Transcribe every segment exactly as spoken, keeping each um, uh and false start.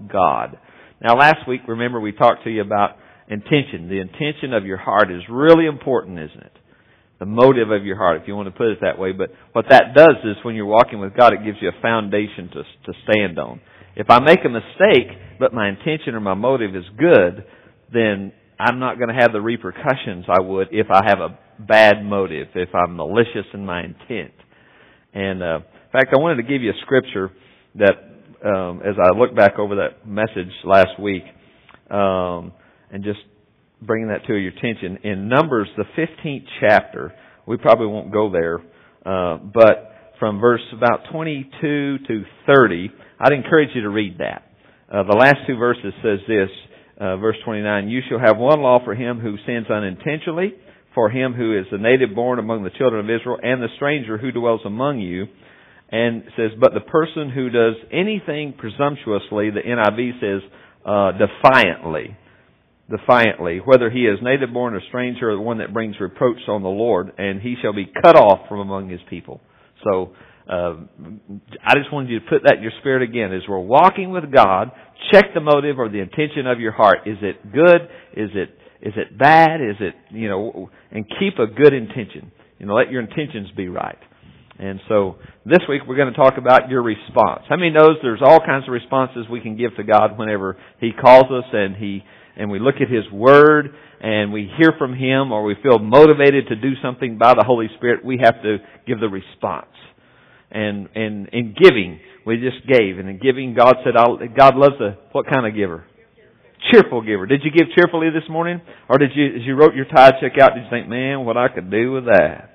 God. Now last week, remember, we talked to you about intention. The intention of your heart is really important, isn't it? The motive of your heart, if you want to put it that way. But what that does is when you're walking with God, it gives you a foundation to to stand on. If I make a mistake, but my intention or my motive is good, then I'm not going to have the repercussions I would if I have a bad motive, if I'm malicious in my intent. And uh, in fact, I wanted to give you a scripture that, um, as I look back over that message last week, um, and just bringing that to your attention, in Numbers, the fifteenth chapter, we probably won't go there, uh, but from verse about twenty-two to thirty, I'd encourage you to read that. Uh, the last two verses says this, uh, verse twenty-nine, "You shall have one law for him who sins unintentionally, for him who is the native born among the children of Israel, and the stranger who dwells among you." And it says, "But the person who does anything presumptuously," the N I V says, uh, defiantly, defiantly, "whether he is native born or stranger, or the one that brings reproach on the Lord, and he shall be cut off from among his people." So, uh, I just wanted you to put that in your spirit again. As we're walking with God, check the motive or the intention of your heart. Is it good? Is it, is it bad? Is it, you know, and keep a good intention. You know, let your intentions be right. And so, this week we're going to talk about your response. How many knows there's all kinds of responses we can give to God whenever He calls us and He, and we look at His Word and we hear from Him, or we feel motivated to do something by the Holy Spirit, we have to give the response. And, and in giving, we just gave. And in giving, God said, I'll, God loves a, what kind of giver? Cheerful giver. Did you give cheerfully this morning? Or did you, as you wrote your tithe check out, did you think, man, what I could do with that?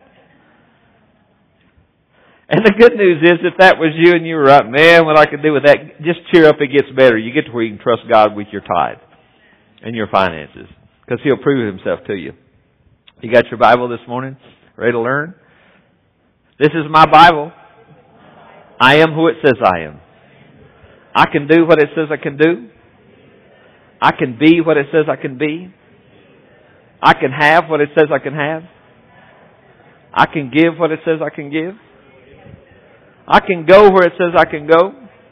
And the good news is, if that was you and you were right, man, what I could do with that, just cheer up, it gets better. You get to where you can trust God with your tithe and your finances, because He'll prove Himself to you. You got your Bible this morning? Ready to learn? This is my Bible. I am who it says I am. I can do what it says I can do. I can be what it says I can be. I can have what it says I can have. I can give what it says I can give. I can go where it says I can go.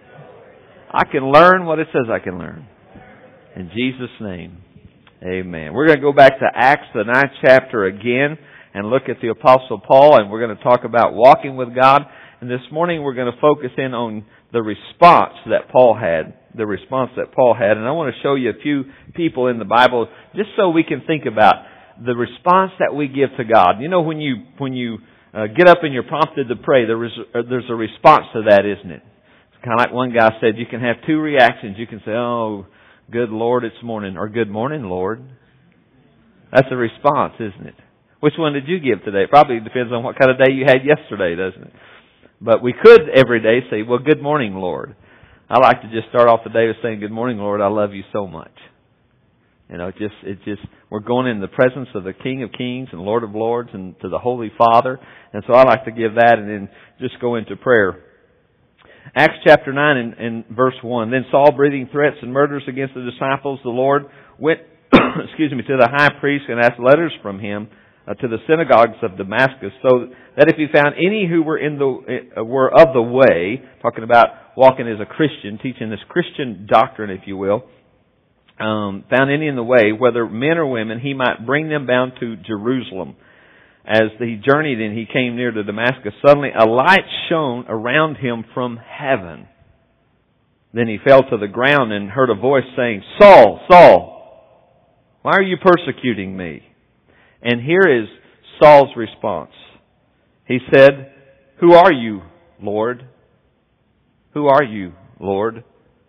I can learn what it says I can learn. In Jesus' name, amen. We're going to go back to Acts, the ninth chapter again, and look at the Apostle Paul, and we're going to talk about walking with God. And this morning we're going to focus in on the response that Paul had, the response that Paul had. And I want to show you a few people in the Bible just so we can think about the response that we give to God. You know, when you, when you, Uh, get up and you're prompted to pray, there is, uh, there's a response to that, isn't it? It's kind of like one guy said, you can have two reactions. You can say, oh, good Lord, it's morning, or good morning, Lord. That's a response, isn't it? Which one did you give today? It probably depends on what kind of day you had yesterday, doesn't it? But we could every day say, well, good morning, Lord. I like to just start off the day with saying, good morning, Lord, I love you so much. You know, it just, it just, we're going in the presence of the King of Kings and Lord of Lords and to the Holy Father. And so I like to give that and then just go into prayer. Acts chapter nine and, and verse one. Then Saul, breathing threats and murders against the disciples, the Lord went, excuse me, to the high priest and asked letters from him uh, to the synagogues of Damascus, so that if he found any who were in the, uh, were of the way, talking about walking as a Christian, teaching this Christian doctrine, if you will, Um, found any in the way, whether men or women, he might bring them bound to Jerusalem. As he journeyed and he came near to Damascus, suddenly a light shone around him from heaven. Then he fell to the ground and heard a voice saying, Saul, Saul, why are you persecuting me? And here is Saul's response. He said, Who are you, Lord? Who are you, Lord?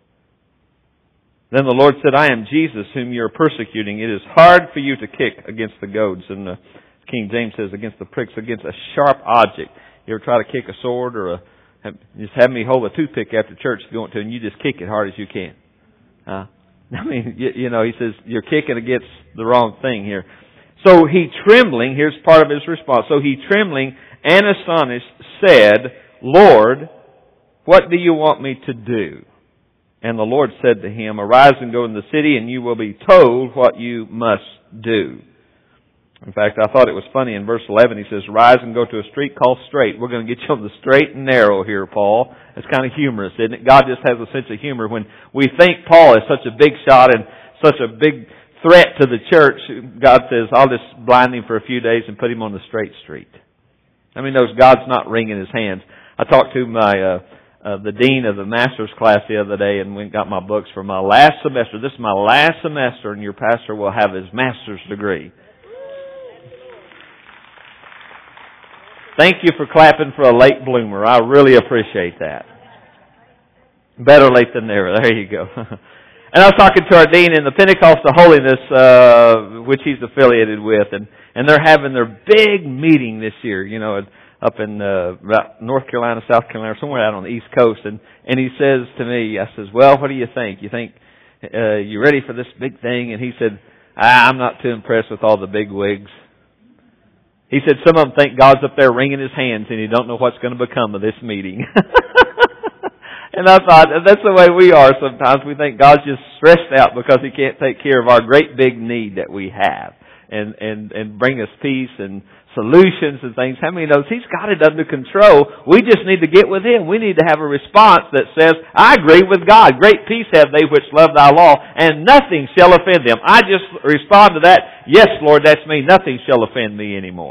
Then the Lord said, I am Jesus whom you are persecuting. It is hard for you to kick against the goads. And the King James says against the pricks, against a sharp object. You ever try to kick a sword or a, have, just have me hold a toothpick after church if you want to, and you just kick it hard as you can. Uh, I mean, you, you know, he says, you're kicking against the wrong thing here. So he trembling, here's part of his response. So he trembling and astonished said, Lord, what do you want me to do? And the Lord said to him, Arise and go in the city, and you will be told what you must do. In fact, I thought it was funny in verse eleven. He says, rise and go to a street called Straight. We're going to get you on the straight and narrow here, Paul. It's kind of humorous, isn't it? God just has a sense of humor. When we think Paul is such a big shot and such a big threat to the church, God says, I'll just blind him for a few days and put him on the straight street. I mean, knows God's not wringing his hands. I talked to my uh, uh, the dean of the master's class the other day and went and got my books for my last semester. This is my last semester, and your pastor will have his master's degree. Thank you for clapping for a late bloomer. I really appreciate that. Better late than never. There you go. And I was talking to our dean in the Pentecostal Holiness, uh, which he's affiliated with, and, and they're having their big meeting this year, you know, up in uh, North Carolina, South Carolina, somewhere out on the East Coast. And, and he says to me, I says, well, what do you think? You think uh, you ready for this big thing? And he said, ah, I'm not too impressed with all the big wigs. He said some of them think God's up there wringing his hands and he don't know what's going to become of this meeting. And I thought, that's the way we are sometimes. We think God's just stressed out because He can't take care of our great big need that we have and, and, and bring us peace and solutions and things. How many knows He's got it under control? We just need to get with Him. We need to have a response that says, I agree with God. Great peace have they which love Thy law, and nothing shall offend them. I just respond to that, yes, Lord, that's me. Nothing shall offend me anymore.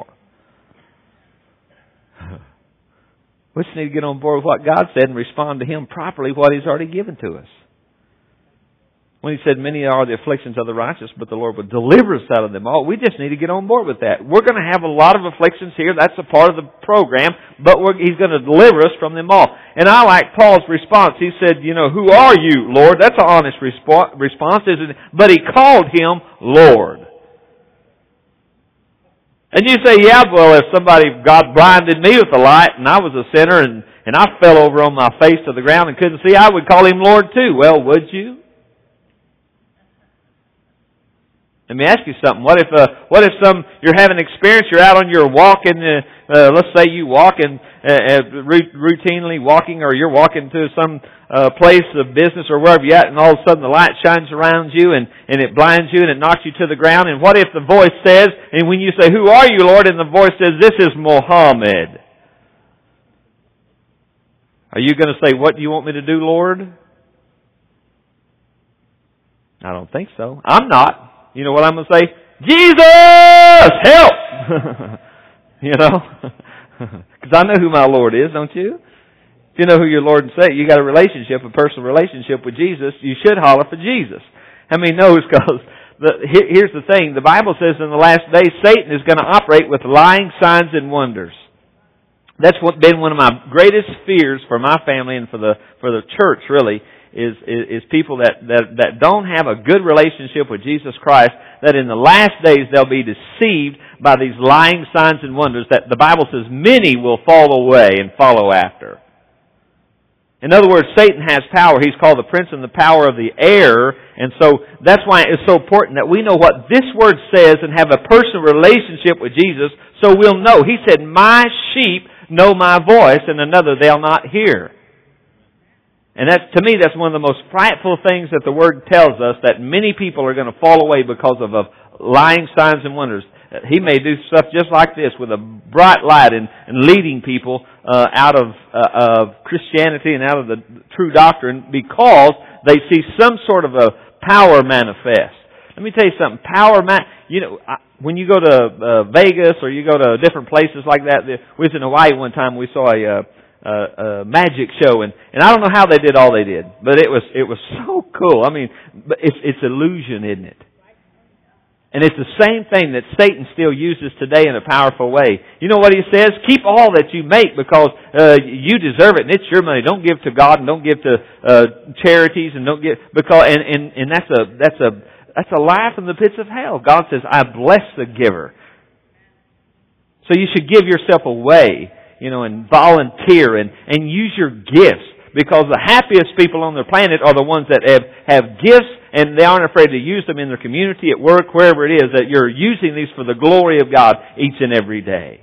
We just need to get on board with what God said and respond to Him properly, what He's already given to us. When He said, many are the afflictions of the righteous, but the Lord will deliver us out of them all. We just need to get on board with that. We're going to have a lot of afflictions here. That's a part of the program, but we're, He's going to deliver us from them all. And I like Paul's response. He said, you know, who are you, Lord? That's an honest resp- response, isn't it? But he called Him Lord. And you say, yeah, well, if somebody, God blinded me with the light and I was a sinner and, and I fell over on my face to the ground and couldn't see, I would call Him Lord too. Well, would you? Let me ask you something. What if, uh, what if some, you're having an experience, you're out on your walk and, uh, uh, let's say you walk and, uh, uh, routinely walking, or you're walking to some, uh, place of business or wherever you're at, and all of a sudden the light shines around you and, and it blinds you and it knocks you to the ground. And what if the voice says, and when you say, who are you, Lord? And the voice says, this is Muhammad. Are you going to say, what do you want me to do, Lord? I don't think so. I'm not. You know what I'm going to say? Jesus, help! You know? Because I know who my Lord is, don't you? If you know who your Lord and Savior, you got a relationship, a personal relationship with Jesus, you should holler for Jesus. How many knows? Because here's the thing. The Bible says in the last days, Satan is going to operate with lying signs and wonders. That's what been one of my greatest fears for my family and for the for the church, really, is, is, is people that, that, that don't have a good relationship with Jesus Christ, that in the last days they'll be deceived by these lying signs and wonders that the Bible says many will fall away and follow after. In other words, Satan has power. He's called the prince and the power of the air. And so that's why it's so important that we know what this word says and have a personal relationship with Jesus so we'll know. He said, my sheep know my voice and another they'll not hear. And that, to me, that's one of the most frightful things that the Word tells us, that many people are going to fall away because of, of lying signs and wonders. He may do stuff just like this with a bright light and, and leading people uh, out of, uh, of Christianity and out of the true doctrine because they see some sort of a power manifest. Let me tell you something. Power, man, you know, I, when you go to uh, Vegas or you go to different places like that, we was in Hawaii one time. We saw a uh, Uh, a magic show, and, and I don't know how they did all they did, but it was it was so cool. I mean, but it's it's illusion, isn't it? And it's the same thing that Satan still uses today in a powerful way. You know what he says? Keep all that you make because uh, you deserve it, and it's your money. Don't give to God, and don't give to uh, charities, and don't give because and, and and that's a that's a that's a lie from the pits of hell. God says, "I bless the giver." So you should give yourself away. You know, and volunteer and, and use your gifts. Because the happiest people on the planet are the ones that have, have gifts and they aren't afraid to use them in their community, at work, wherever it is, that you're using these for the glory of God each and every day.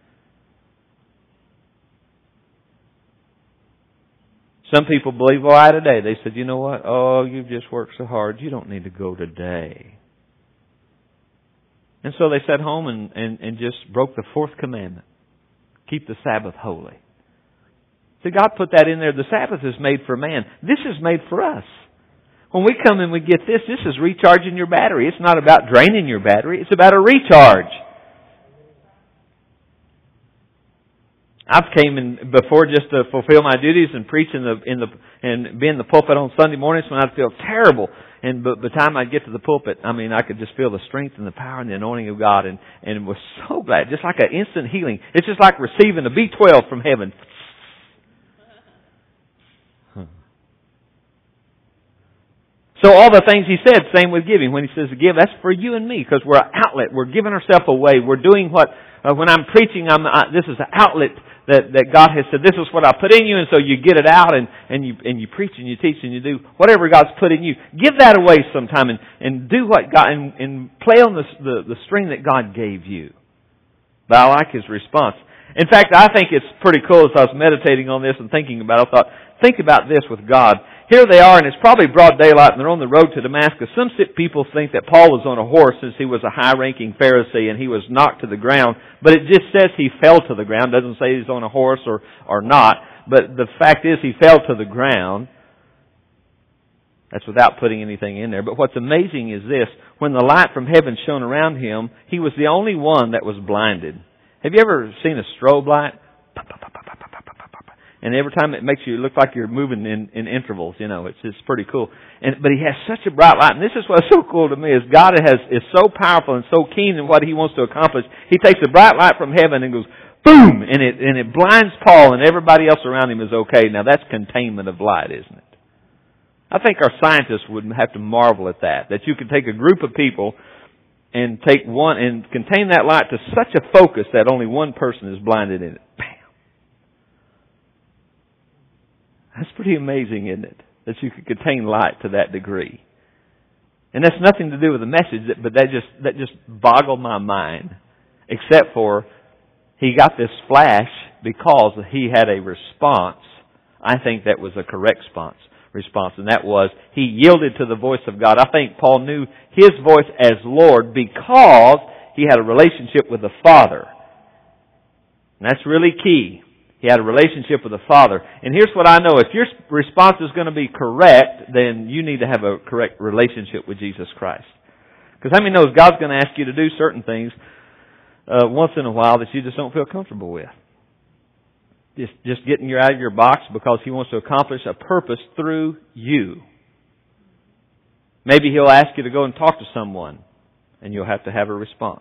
Some people believe why today. They said, you know what? Oh, you've just worked so hard. You don't need to go today. And so they sat home and, and, and just broke the fourth commandment. Keep the Sabbath holy. So God put that in there. The Sabbath is made for man. This is made for us. When we come and we get this, this is recharging your battery. It's not about draining your battery. It's about a recharge. I've came in before just to fulfill my duties and preach in the in the and be in the pulpit on Sunday mornings when I'd feel terrible. And by the time I'd get to the pulpit, I mean, I could just feel the strength and the power and the anointing of God, and and was so glad, just like an instant healing. It's just like receiving a B twelve from heaven. So all the things He said, same with giving. When He says to give, that's for you and me, because we're an outlet. We're giving ourselves away. We're doing what, uh, when I'm preaching, I'm, uh, this is an outlet that, that God has said, this is what I put in you, and so you get it out, and, and you and you preach and you teach and you do whatever God's put in you. Give that away sometime, and, and do what God, and, and play on the, the, the string that God gave you. But I like His response. In fact, I think it's pretty cool as I was meditating on this and thinking about it. I thought, think about this with God. Here they are, and it's probably broad daylight, and they're on the road to Damascus. Some people think that Paul was on a horse since he was a high-ranking Pharisee and he was knocked to the ground. But it just says he fell to the ground. It doesn't say he's on a horse or, or not. But the fact is he fell to the ground. That's without putting anything in there. But what's amazing is this. When the light from heaven shone around him, he was the only one that was blinded. Have you ever seen a strobe light? And every time it makes you look like you're moving in, in intervals, you know, it's it's pretty cool. And but He has such a bright light, and this is what's so cool to me is God has is so powerful and so keen in what He wants to accomplish. He takes a bright light from heaven and goes boom, and it and it blinds Paul, and everybody else around him is okay. Now that's containment of light, isn't it? I think our scientists would have to marvel at that. That you could take a group of people and take one and contain that light to such a focus that only one person is blinded in it. Bam. That's pretty amazing, isn't it? That you could contain light to that degree. And that's nothing to do with the message, but that just that just boggled my mind. Except for he got this flash because he had a response. I think that was a correct response. Response, and that was he yielded to the voice of God. I think Paul knew his voice as Lord because he had a relationship with the Father. And that's really key. He had a relationship with the Father. And here's what I know. If your response is going to be correct, then you need to have a correct relationship with Jesus Christ. Because how many knows God's going to ask you to do certain things uh, once in a while that you just don't feel comfortable with? Just, just getting you out of your box because He wants to accomplish a purpose through you. Maybe He'll ask you to go and talk to someone, and you'll have to have a response.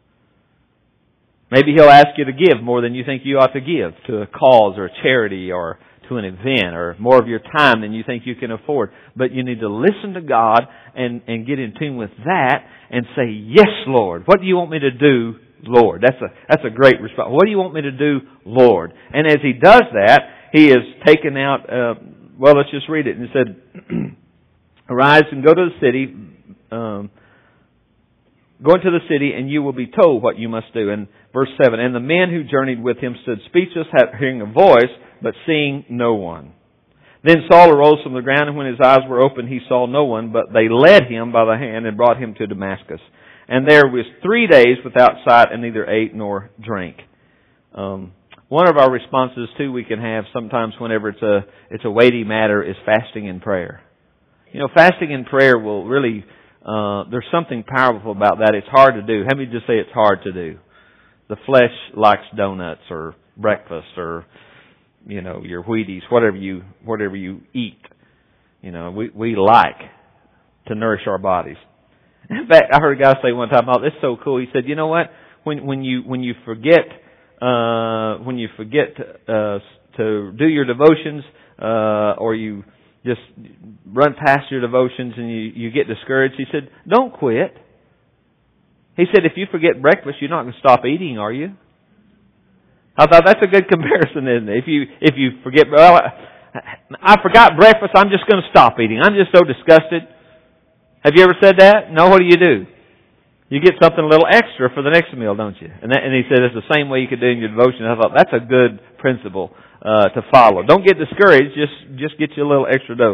Maybe He'll ask you to give more than you think you ought to give to a cause or a charity or to an event or more of your time than you think you can afford. But you need to listen to God and, and get in tune with that and say, yes, Lord, what do you want me to do, Lord? That's a, that's a great response. What do you want me to do, Lord? And as he does that, he is taken out, uh, well, let's just read it. And it said, arise and go to the city, um, go into the city, and you will be told what you must do. And verse seven, and the men who journeyed with him stood speechless, hearing a voice, but seeing no one. Then Saul arose from the ground, and when his eyes were opened, he saw no one, but they led him by the hand and brought him to Damascus. And there was three days without sight, and neither ate nor drank. Um, one of our responses, too, we can have sometimes whenever it's a it's a weighty matter is fasting and prayer. You know, fasting and prayer will really, uh, there's something powerful about that. It's hard to do. How many just say it's hard to do? The flesh likes donuts or breakfast or, you know, your Wheaties, whatever you whatever you eat. You know, we we like to nourish our bodies. In fact, I heard a guy say one time, "Oh, this is so cool." He said, "You know what? When when you when you forget uh, when you forget uh, to do your devotions, uh, or you just run past your devotions and you you get discouraged," he said, "Don't quit." He said, "If you forget breakfast, you're not going to stop eating, are you?" I thought that's a good comparison, isn't it? If you if you forget, well, I forgot breakfast, I'm just going to stop eating. I'm just so disgusted. Have you ever said that? No, what do you do? You get something a little extra for the next meal, don't you? And that, and he said it's the same way you could do in your devotion. I thought that's a good principle uh, to follow. Don't get discouraged. Just just get you a little extra dose.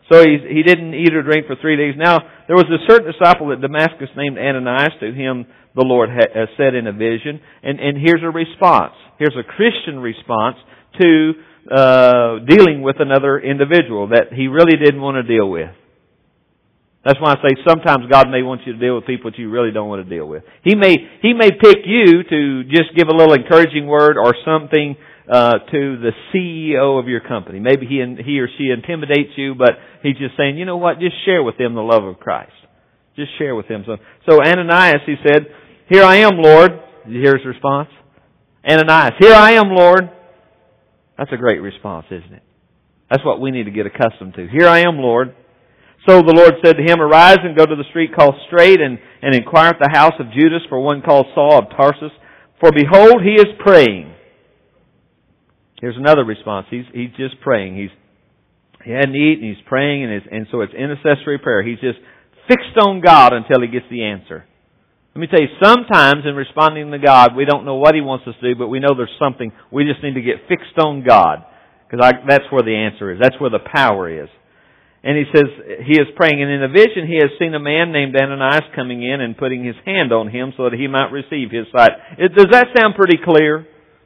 So he, he didn't eat or drink for three days. Now, there was a certain disciple at Damascus named Ananias, to him the Lord ha- said in a vision. And, and here's a response. Here's a Christian response to uh, dealing with another individual that he really didn't want to deal with. That's why I say sometimes God may want you to deal with people that you really don't want to deal with. He may He may pick you to just give a little encouraging word or something uh, to the C E O of your company. Maybe he he or she intimidates you, but he's just saying, you know what? Just share with them the love of Christ. Just share with them. So, so Ananias, he said, "Here I am, Lord." Did you hear his response? Ananias, "Here I am, Lord." That's a great response, isn't it? That's what we need to get accustomed to. "Here I am, Lord." So the Lord said to him, "Arise and go to the street called Straight, and, and inquire at the house of Judas for one called Saul of Tarsus. For behold, he is praying." Here's another response. He's he's just praying. He's he hadn't eaten. He's praying, and it's, and so it's intercessory prayer. He's just fixed on God until he gets the answer. Let me tell you, sometimes in responding to God, we don't know what He wants us to do, but we know there's something. We just need to get fixed on God, because that's where the answer is. That's where the power is. And he says he is praying, and in a vision he has seen a man named Ananias coming in and putting his hand on him so that he might receive his sight. It, does that sound pretty clear?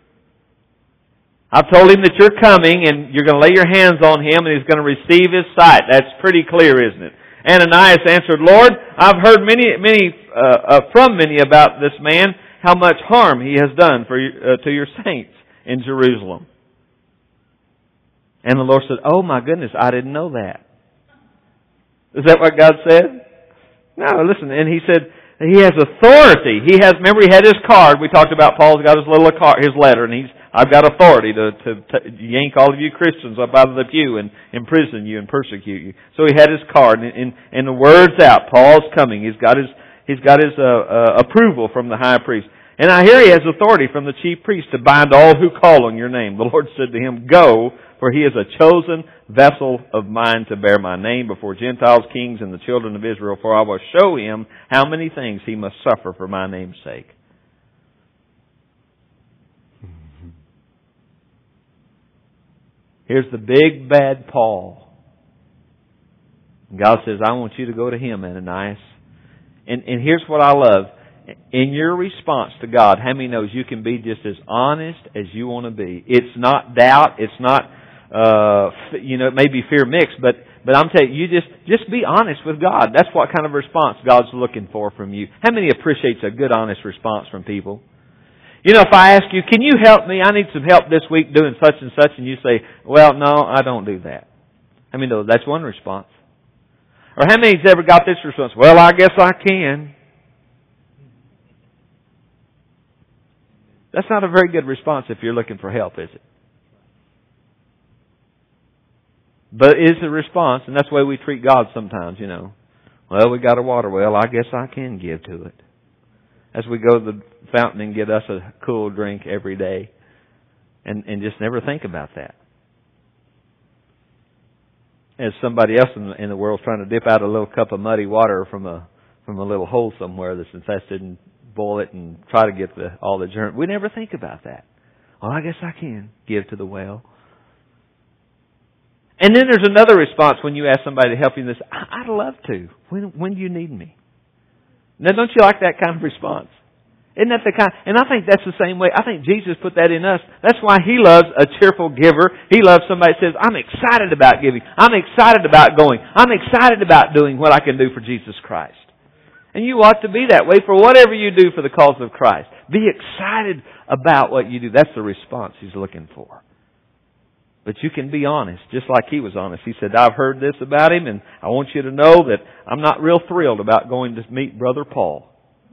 I've told him that you're coming and you're going to lay your hands on him and he's going to receive his sight. That's pretty clear, isn't it? Ananias answered, "Lord, I've heard many, many uh, uh, from many about this man, how much harm he has done for uh, to your saints in Jerusalem." And the Lord said, "Oh my goodness, I didn't know that." Is that what God said? No, listen. And He said He has authority. He has. Remember, He had His card. We talked about Paul's got his little card, his letter, and he's. I've got authority to, to, to yank all of you Christians up out of the pew and imprison you and persecute you. So he had his card, and, and, and the word's out. Paul's coming. He's got his he's got his uh, uh, approval from the high priest. And I hear he has authority from the chief priest to bind all who call on your name. The Lord said to him, "Go, for he is a chosen vessel of mine to bear my name before Gentiles, kings, and the children of Israel. For I will show him how many things he must suffer for my name's sake." Here's the big bad Paul. God says, "I want you to go to him, Ananias." And, and here's what I love. In your response to God, how many knows you can be just as honest as you want to be? It's not doubt. It's not, uh, you know, it may be fear mixed, but, but I'm telling you, you just, just be honest with God. That's what kind of response God's looking for from you. How many appreciates a good, honest response from people? You know, if I ask you, "Can you help me? I need some help this week doing such and such," and you say, "Well, no, I don't do that." I mean, no, that's one response. Or how many's ever got this response? "Well, I guess I can." That's not a very good response if you're looking for help, is it? But it is a response, and that's the way we treat God sometimes, you know. "Well, we got a water well, I guess I can give to it." As we go to the fountain and get us a cool drink every day. And, and just never think about that. As somebody else in the, in the world is trying to dip out a little cup of muddy water from a from a little hole somewhere that's infested and boil it and try to get the all the germs. We never think about that. "Well, I guess I can give to the well." And then there's another response when you ask somebody to help you in this. "I'd love to. When when do you need me?" Now, don't you like that kind of response? Isn't that the kind? And I think that's the same way. I think Jesus put that in us. That's why He loves a cheerful giver. He loves somebody that says, "I'm excited about giving. I'm excited about going. I'm excited about doing what I can do for Jesus Christ." And you ought to be that way for whatever you do for the cause of Christ. Be excited about what you do. That's the response He's looking for. But you can be honest, just like He was honest. He said, "I've heard this about him, and I want you to know that I'm not real thrilled about going to meet Brother Paul."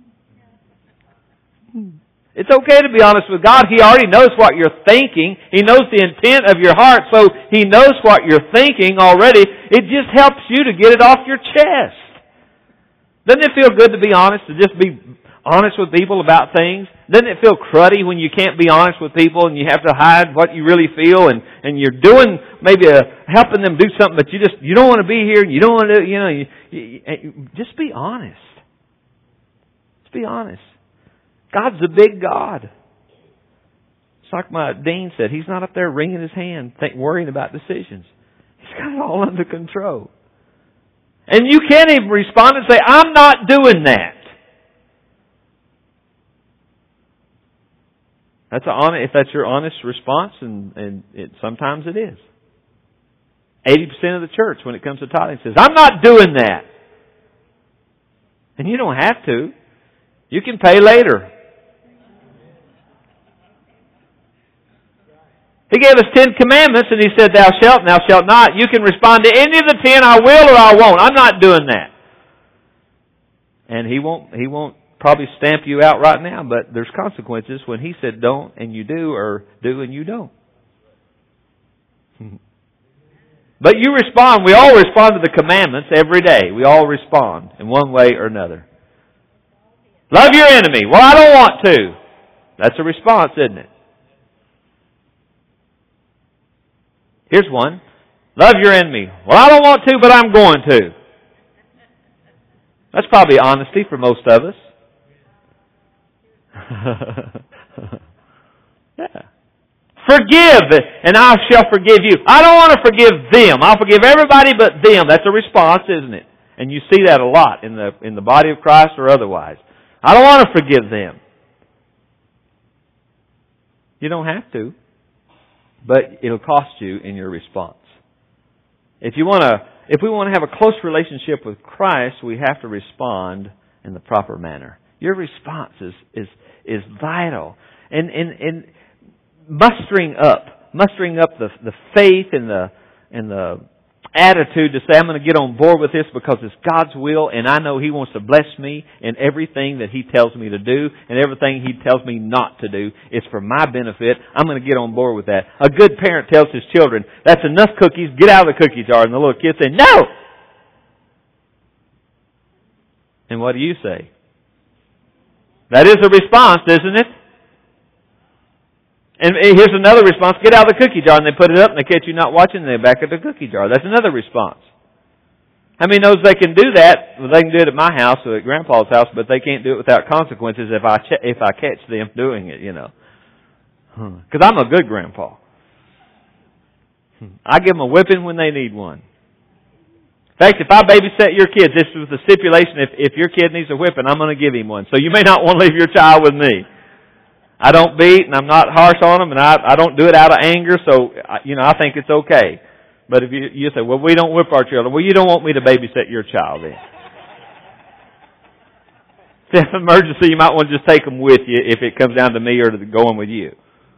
It's okay to be honest with God. He already knows what you're thinking. He knows the intent of your heart, so He knows what you're thinking already. It just helps you to get it off your chest. Doesn't it feel good to be honest, to just be honest with people about things? Doesn't it feel cruddy when you can't be honest with people and you have to hide what you really feel, and, and you're doing maybe a, helping them do something, but you just you don't want to be here and you don't want to, you know, you, you, you, just be honest. Just be honest. God's a big God. It's like my dean said, He's not up there wringing His hand, think, worrying about decisions. He's got it all under control. And you can't even respond and say, I'm not doing that. That's a honest, if that's your honest response, and, and it, sometimes it is. eighty percent of the church, when it comes to tithing, says, I'm not doing that. And you don't have to. You can pay later. He gave us Ten Commandments, and He said, thou shalt, and thou shalt not. You can respond to any of the ten, I will or I won't. I'm not doing that. And He won't, He won't probably stamp you out right now, but there's consequences when He said don't and you do, or do and you don't. But you respond. We all respond to the commandments every day. We all respond in one way or another. Love your enemy. Well, I don't want to. That's a response, isn't it? Here's one. Love your enemy. Well, I don't want to, but I'm going to. That's probably honesty for most of us. Yeah. Forgive, and I shall forgive you. I don't want to forgive them. I'll forgive everybody but them. That's a response, isn't it? And you see that a lot in the in the body of Christ or otherwise. I don't want to forgive them. You don't have to, but it'll cost you in your response. If you want to, if we want to have a close relationship with Christ, we have to respond in the proper manner. Your response is is is vital, and and and mustering up, mustering up the the faith and the and the attitude to say, I'm going to get on board with this because it's God's will, and I know He wants to bless me in everything that He tells me to do, and everything He tells me not to do is for my benefit. I'm going to get on board with that. A good parent tells his children, that's enough cookies, get out of the cookie jar, and the little kid says, no! And what do you say? That is a response, isn't it? And here's another response. Get out of the cookie jar. And they put it up and they catch you not watching and they're back at the cookie jar. That's another response. How many knows they can do that? Well, they can do it at my house or at Grandpa's house, but they can't do it without consequences if I ch- if I catch them doing it, you know. Because I'm a good grandpa. I give them a whipping when they need one. In fact, if I babysit your kids, this was the stipulation, if, if your kid needs a whipping, I'm going to give him one. So you may not want to leave your child with me. I don't beat, and I'm not harsh on them, and I, I don't do it out of anger, so, you know, I think it's okay. But if you, you say, well, we don't whip our children. Well, you don't want me to babysit your child then. If it's an emergency, you might want to just take them with you if it comes down to me or to going with you.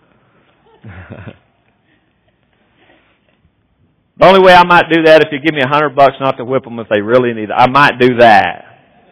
The only way I might do that if you give me a hundred bucks not to whip them if they really need it. I might do that.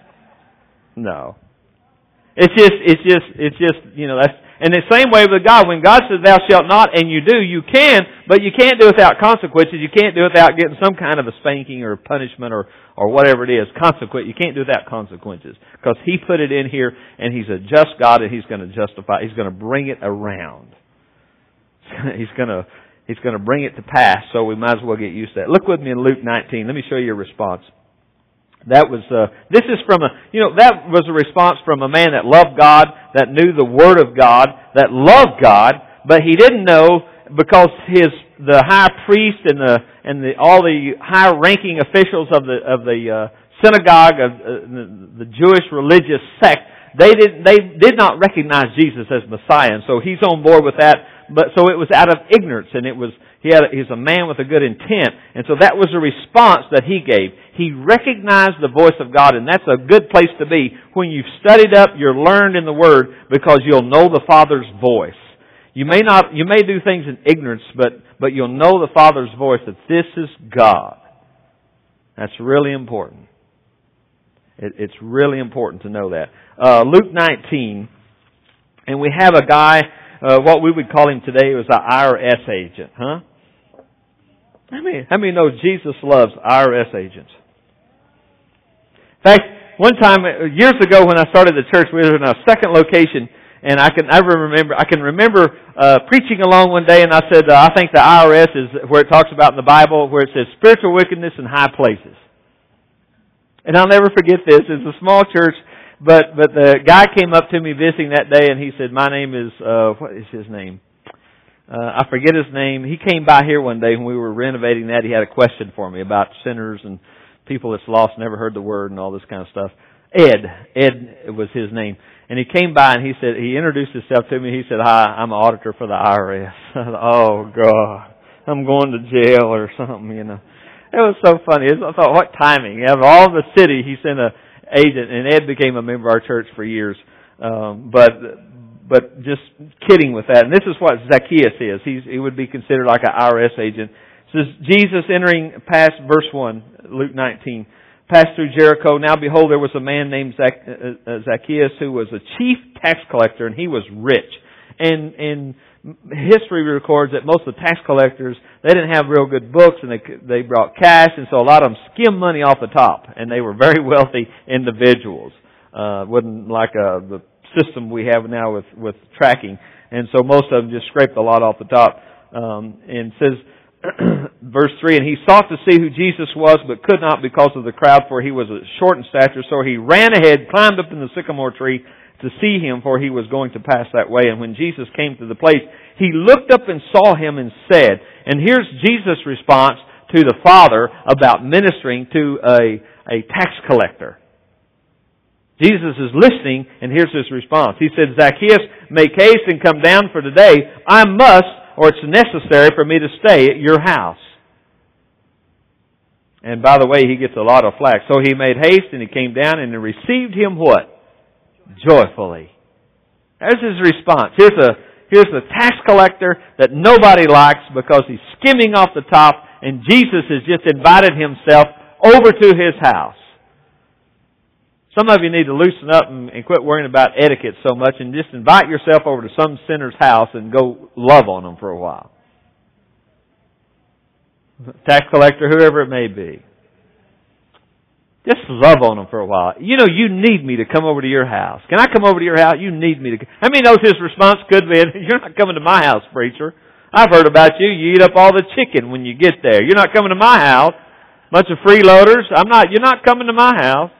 No. It's just, it's just, it's just, you know, that's, and the same way with God. When God says, thou shalt not, and you do, you can, but you can't do it without consequences. You can't do it without getting some kind of a spanking or punishment or, or whatever it is. Consequence. You can't do it without consequences. Because He put it in here, and He's a just God, and He's going to justify, He's going to bring it around. He's going to, He's going to bring it to pass, so we might as well get used to that. Look with me in Luke nineteen. Let me show you a response. That was, uh, this is from a, you know, that was a response from a man that loved God, that knew the Word of God, that loved God, but he didn't know because his, the high priest and the, and the, all the high ranking officials of the, of the, uh, synagogue of uh, the, the Jewish religious sect, they did, they did not recognize Jesus as Messiah, and so he's on board with that, but so it was out of ignorance, and it was, He had, he's a man with a good intent. And so that was a response that he gave. He recognized the voice of God, and that's a good place to be. When you've studied up, you're learned in the Word, because you'll know the Father's voice. You may not, you may do things in ignorance, but, but you'll know the Father's voice, that this is God. That's really important. It, it's really important to know that. Uh, Luke nineteen, and we have a guy, Uh, what we would call him today was an I R S agent, huh? How many, how many know Jesus loves I R S agents? In fact, one time, years ago when I started the church, we were in a second location, and I can I remember I can remember uh, preaching along one day, and I said, uh, I think the I R S is where it talks about in the Bible, where it says spiritual wickedness in high places. And I'll never forget this. It's a small church. But but the guy came up to me visiting that day, and he said, my name is, uh, what is his name? Uh, I forget his name. He came by here one day when we were renovating that. He had a question for me about sinners and people that's lost, never heard the word and all this kind of stuff. Ed. Ed was his name. And he came by and he said, he introduced himself to me. He said, "Hi, I'm an auditor for the I R S." I thought, oh, God, I'm going to jail or something, you know. It was so funny. I thought, what timing. Out of all the city, he sent an agent, and Ed became a member of our church for years. Um, but but just kidding with that. And this is what Zacchaeus is. He's, he would be considered like an I R S agent. It says, Jesus entering past verse one, Luke nineteen, passed through Jericho. Now behold, there was a man named Zac- uh, Zacchaeus who was a chief tax collector, and he was rich. And, and history records that most of the tax collectors, they didn't have real good books, and they they brought cash, and so a lot of them skimmed money off the top, and they were very wealthy individuals. Uh, wasn't like uh, the system we have now with with tracking, and so most of them just scraped a lot off the top. Um, and it says, verse three, and he sought to see who Jesus was, but could not because of the crowd, for he was short in stature. So he ran ahead, climbed up in the sycamore tree to see him, for he was going to pass that way. And when Jesus came to the place, he looked up and saw him and said, and here's Jesus' response to the Father about ministering to a, a tax collector. Jesus is listening, and here's his response. He said, "Zacchaeus, make haste and come down, for today I must, or it's necessary for me to stay at your house." And by the way, he gets a lot of flack. So he made haste, and he came down, and he received him what? Joyfully. There's his response. Here's a here's a tax collector that nobody likes because he's skimming off the top, and Jesus has just invited himself over to his house. Some of you need to loosen up and, and quit worrying about etiquette so much and just invite yourself over to some sinner's house and go love on them for a while. Tax collector, whoever it may be. Just love on them for a while. You know, you need me to come over to your house. Can I come over to your house? You need me to. How many knows his response could be, "You're not coming to my house, preacher. I've heard about you. You eat up all the chicken when you get there. You're not coming to my house. Bunch of freeloaders. I'm not. You're not coming to my house."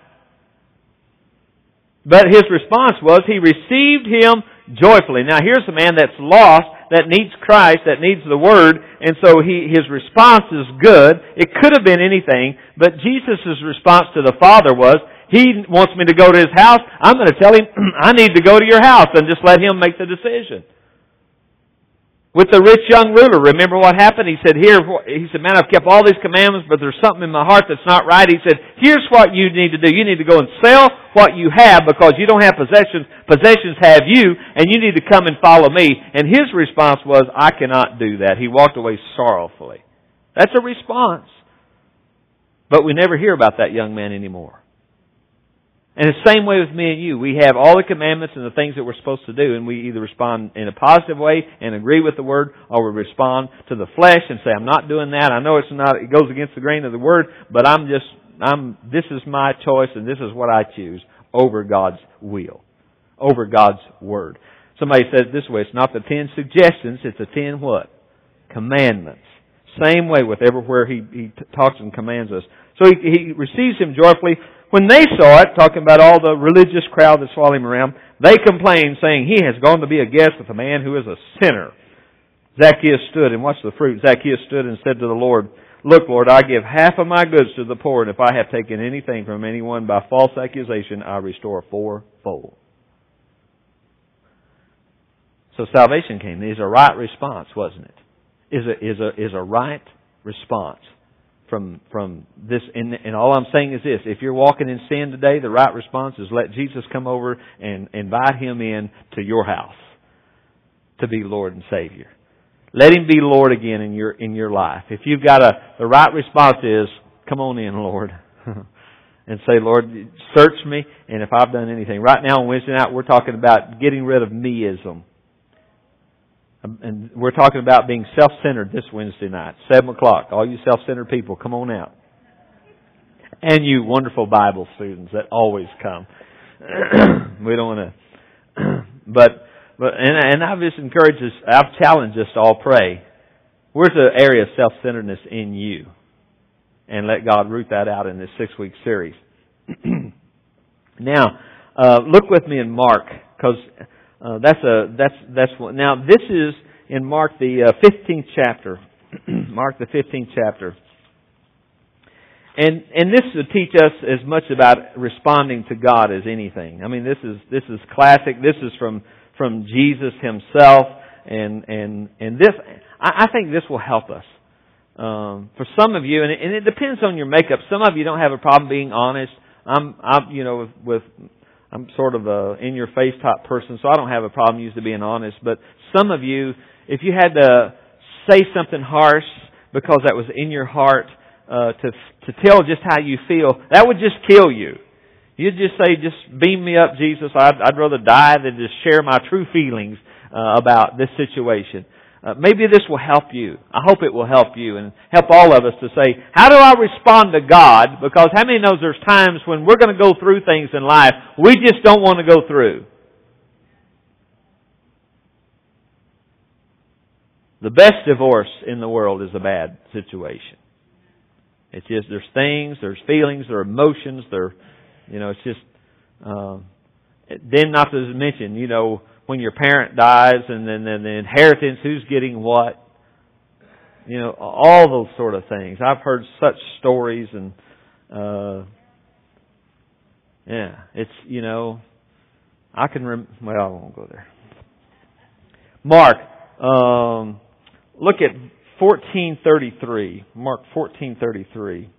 But his response was, he received him joyfully. Now here's a man that's lost, that needs Christ, that needs the Word, and so he, his response is good. It could have been anything, but Jesus' response to the Father was, he wants me to go to his house. I'm going to tell him, I need to go to your house, and just let him make the decision. With the rich young ruler, remember what happened? He said, here, he said, man, I've kept all these commandments, but there's something in my heart that's not right. He said, here's what you need to do. You need to go and sell what you have because you don't have possessions. Possessions have you, and you need to come and follow me. And his response was, I cannot do that. He walked away sorrowfully. That's a response. But we never hear about that young man anymore. And the same way with me and you. We have all the commandments and the things that we're supposed to do, and we either respond in a positive way and agree with the Word, or we respond to the flesh and say, I'm not doing that. I know it's not, it goes against the grain of the Word, but I'm just, I'm, this is my choice and this is what I choose over God's will, over God's Word. Somebody said it this way, it's not the ten suggestions, it's the ten what? Commandments. Same way with everywhere he, he talks and commands us. So he, he receives him joyfully. When they saw it, talking about all the religious crowd that's following him around, they complained, saying, he has gone to be a guest with a man who is a sinner. Zacchaeus stood, and watch the fruit. Zacchaeus stood and said to the Lord, look, Lord, I give half of my goods to the poor, and if I have taken anything from anyone by false accusation, I restore fourfold. So salvation came. It is a right response, wasn't it? Is a, is a, is a right response. From from this, and, and all I'm saying is this: if you're walking in sin today, the right response is let Jesus come over and invite Him in to your house to be Lord and Savior. Let Him be Lord again in your in your life. If you've got a, the right response is, come on in, Lord, and say, Lord, search me, and if I've done anything. Right now on Wednesday night, we're talking about getting rid of meism. And we're talking about being self-centered this Wednesday night, seven o'clock. All you self-centered people, come on out. And you wonderful Bible students that always come. We don't want to... But, but and, and I've just encouraged us, I've challenged us to all pray. Where's the area of self-centeredness in you? And let God root that out in this six-week series. Now, uh, look with me in Mark, because... Uh, that's a that's that's what. Now this is in Mark the uh, fifteenth chapter. Mark the fifteenth chapter, And and this will teach us as much about responding to God as anything. I mean, this is this is classic. This is from from Jesus Himself, and and and this I, I think this will help us. Um, for some of you, and it, and it depends on your makeup. Some of you don't have a problem being honest. I'm I'm you know with, with I'm sort of a in your face type person, so I don't have a problem usually being honest. But some of you, if you had to say something harsh because that was in your heart. Uh, to to tell just how you feel, that would just kill you. You'd just say, just beam me up, Jesus. I'd, I'd rather die than just share my true feelings uh, about this situation. Uh, maybe this will help you. I hope it will help you and help all of us to say, how do I respond to God? Because how many knows there's times when we're going to go through things in life we just don't want to go through. The best divorce in the world is a bad situation. It's just, there's things, there's feelings, there are emotions, there, you know, it's just, um, then not to mention, you know, when your parent dies and then, then the inheritance, who's getting what, you know, all those sort of things. I've heard such stories and, uh, yeah, it's, you know, I can, rem- well, I won't go there. Mark, um, look at fourteen thirty-three. Mark fourteen thirty-three.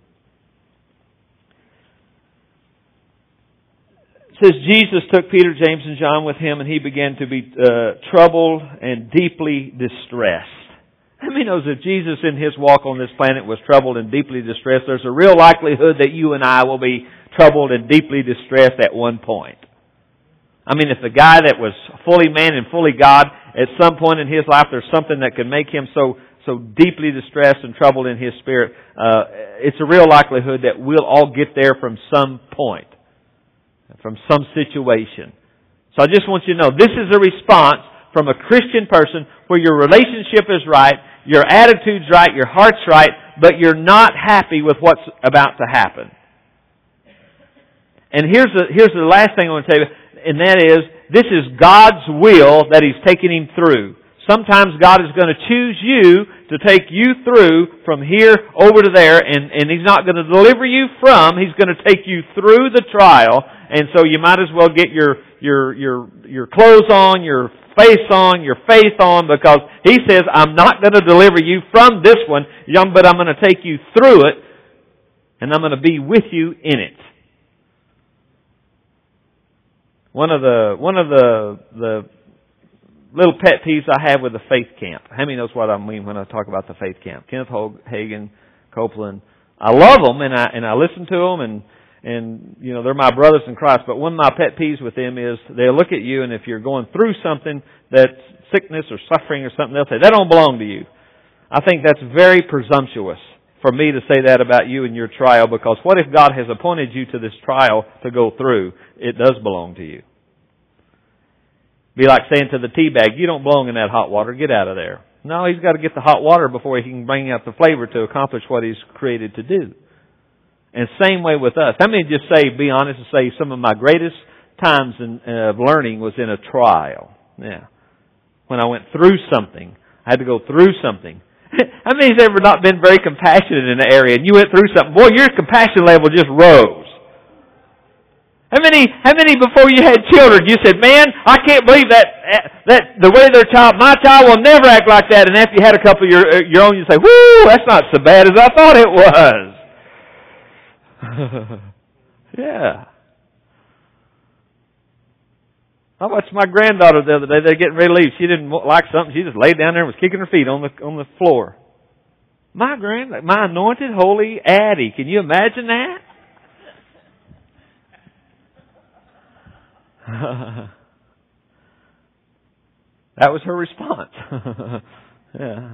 It says, Jesus took Peter, James, and John with Him, and He began to be uh, troubled and deeply distressed. How many knows if Jesus in His walk on this planet was troubled and deeply distressed, there's a real likelihood that you and I will be troubled and deeply distressed at one point. I mean, if the guy that was fully man and fully God, at some point in his life there's something that can make him so so deeply distressed and troubled in his spirit, uh, it's a real likelihood that we'll all get there from some point, from some situation. So I just want you to know, this is a response from a Christian person where your relationship is right, your attitude's right, your heart's right, but you're not happy with what's about to happen. And here's the, here's the last thing I want to tell you, and that is, this is God's will that He's taking him through. Sometimes God is going to choose you to take you through from here over to there, and, and He's not going to deliver you from, He's going to take you through the trial, and so you might as well get your, your, your, your clothes on, your face on, your faith on, because He says, I'm not going to deliver you from this one, but I'm going to take you through it, and I'm going to be with you in it. One of the, one of the, the, little pet peeves I have with the faith camp. How many knows what I mean when I talk about the faith camp? Kenneth Hagin, Copeland. I love them and I and I listen to them and and you know they're my brothers in Christ. But one of my pet peeves with them is they'll look at you and if you're going through something that's sickness or suffering or something, they'll say that don't belong to you. I think that's very presumptuous for me to say that about you and your trial, because what if God has appointed you to this trial to go through? It does belong to you. Be like saying to the tea bag, you don't belong in that hot water, get out of there. No, he's got to get the hot water before he can bring out the flavor to accomplish what he's created to do. And same way with us. How many just say, be honest and say, some of my greatest times in, uh, of learning was in a trial. Yeah. When I went through something. I had to go through something. How many has ever not been very compassionate in an area and you went through something? Boy, your compassion level just rose. How many, how many before you had children, you said, man, I can't believe that, that the way their child, my child will never act like that. And after you had a couple of your, your own, you say, whoo, that's not so bad as I thought it was. Yeah. I watched my granddaughter the other day. They're getting ready to leave. She didn't like something. She just laid down there and was kicking her feet on the, on the floor. My grand, my anointed holy Addie. Can you imagine that? That was her response. Yeah.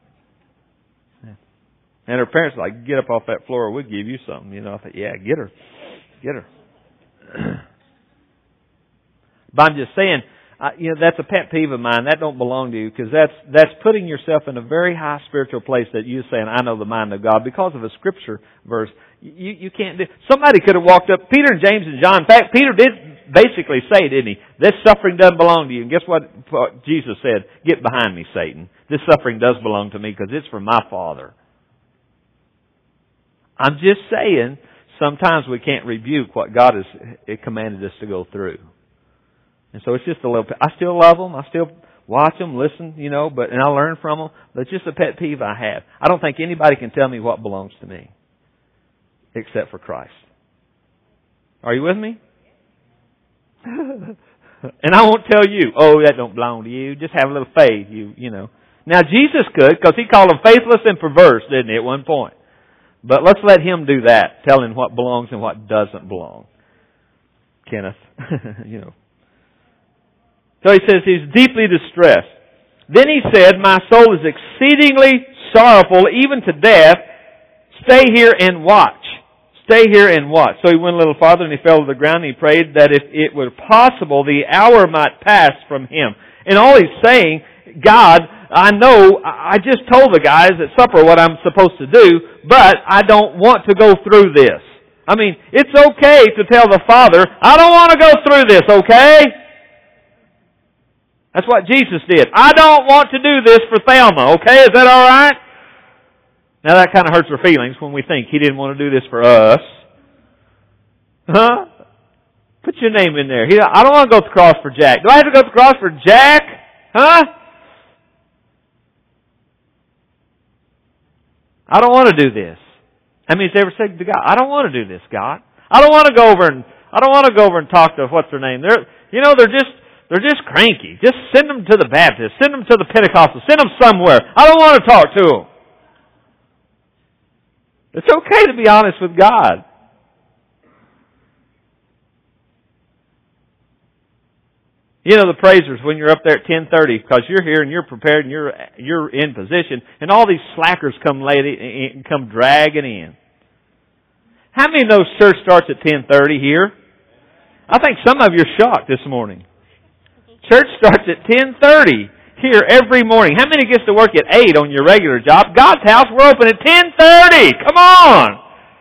And her parents were like, get up off that floor or we'll give you something. You know, I thought, yeah, get her. Get her. But I'm just saying, uh, you know, that's a pet peeve of mine. That don't belong to you, because that's that's putting yourself in a very high spiritual place that you're saying, I know the mind of God, because of a scripture verse. You you can't do. Somebody could have walked up, Peter and James and John. In fact, Peter did basically say, didn't he? This suffering doesn't belong to you. And guess what, what Jesus said? Get behind me, Satan. This suffering does belong to me because it's from my Father. I'm just saying, sometimes we can't rebuke what God has commanded us to go through. And so it's just a little, I still love them, I still watch them, listen, you know, but and I learn from them, but it's just a pet peeve I have. I don't think anybody can tell me what belongs to me, except for Christ. Are you with me? And I won't tell you, oh, that don't belong to you. Just have a little faith, you you know. Now, Jesus could, because He called them faithless and perverse, didn't He, at one point? But let's let Him do that, telling what belongs and what doesn't belong. Kenneth, you know. So He says He's deeply distressed. Then He said, my soul is exceedingly sorrowful, even to death. Stay here and watch. Stay here and watch. So He went a little farther and He fell to the ground and He prayed that if it were possible, the hour might pass from Him. And all He's saying, God, I know, I just told the guys at supper what I'm supposed to do, but I don't want to go through this. I mean, it's okay to tell the Father, I don't want to go through this, okay? That's what Jesus did. I don't want to do this for Thelma, okay? Is that all right? Now that kind of hurts our feelings when we think He didn't want to do this for us. Huh? Put your name in there. He, I don't want to go to the cross for Jack. Do I have to go to the cross for Jack? Huh? I don't want to do this. How many's ever said to God, I don't want to do this, God. I don't want to go over and I don't want to go over and talk to what's their name. They're you know, they're just they're just cranky. Just send them to the Baptist. Send them to the Pentecostal. Send them somewhere. I don't want to talk to them. It's okay to be honest with God. You know the praisers when you're up there at ten thirty because you're here and you're prepared and you're you're in position and all these slackers come lady come dragging in. How many knows church starts at ten thirty here? I think some of you are shocked this morning. Church starts at ten thirty here every morning. How many gets to work at eight on your regular job? God's house, we're open at ten thirty. Come on.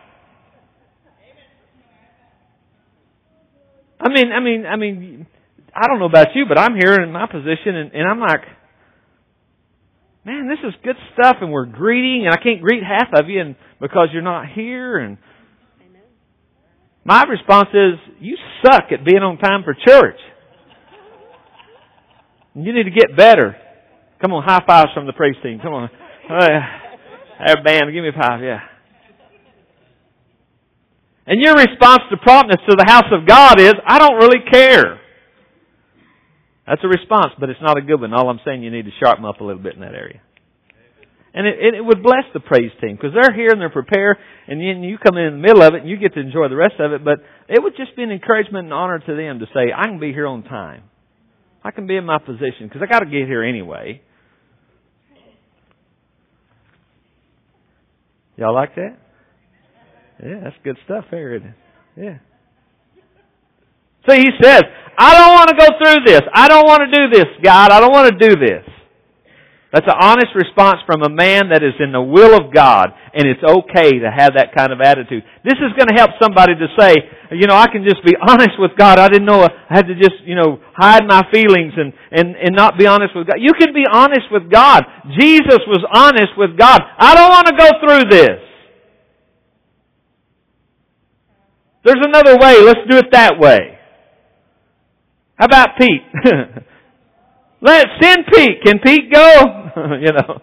I mean, I mean, I mean, I don't know about you, but I'm here in my position and, and I'm like, man, this is good stuff and we're greeting and I can't greet half of you and because you're not here. And my response is, you suck at being on time for church. You need to get better. Come on, high fives from the praise team. Come on. Hey, band, give me a five, yeah. And your response to promptness to the house of God is, I don't really care. That's a response, but it's not a good one. All I'm saying, you need to sharpen up a little bit in that area. And it, it would bless the praise team, because they're here and they're prepared, and then you come in the middle of it and you get to enjoy the rest of it, but it would just be an encouragement and honor to them to say, I can be here on time. I can be in my position, because I got to get here anyway. Y'all like that? Yeah, that's good stuff there, isn't it? Yeah. So he says, I don't want to go through this. I don't want to do this, God. I don't want to do this. That's an honest response from a man that is in the will of God, and it's okay to have that kind of attitude. This is going to help somebody to say, you know, I can just be honest with God. I didn't know I had to just, you know, hide my feelings and, and, and not be honest with God. You can be honest with God. Jesus was honest with God. I don't want to go through this. There's another way. Let's do it that way. How about Pete? Let's send Pete. Can Pete go? you know.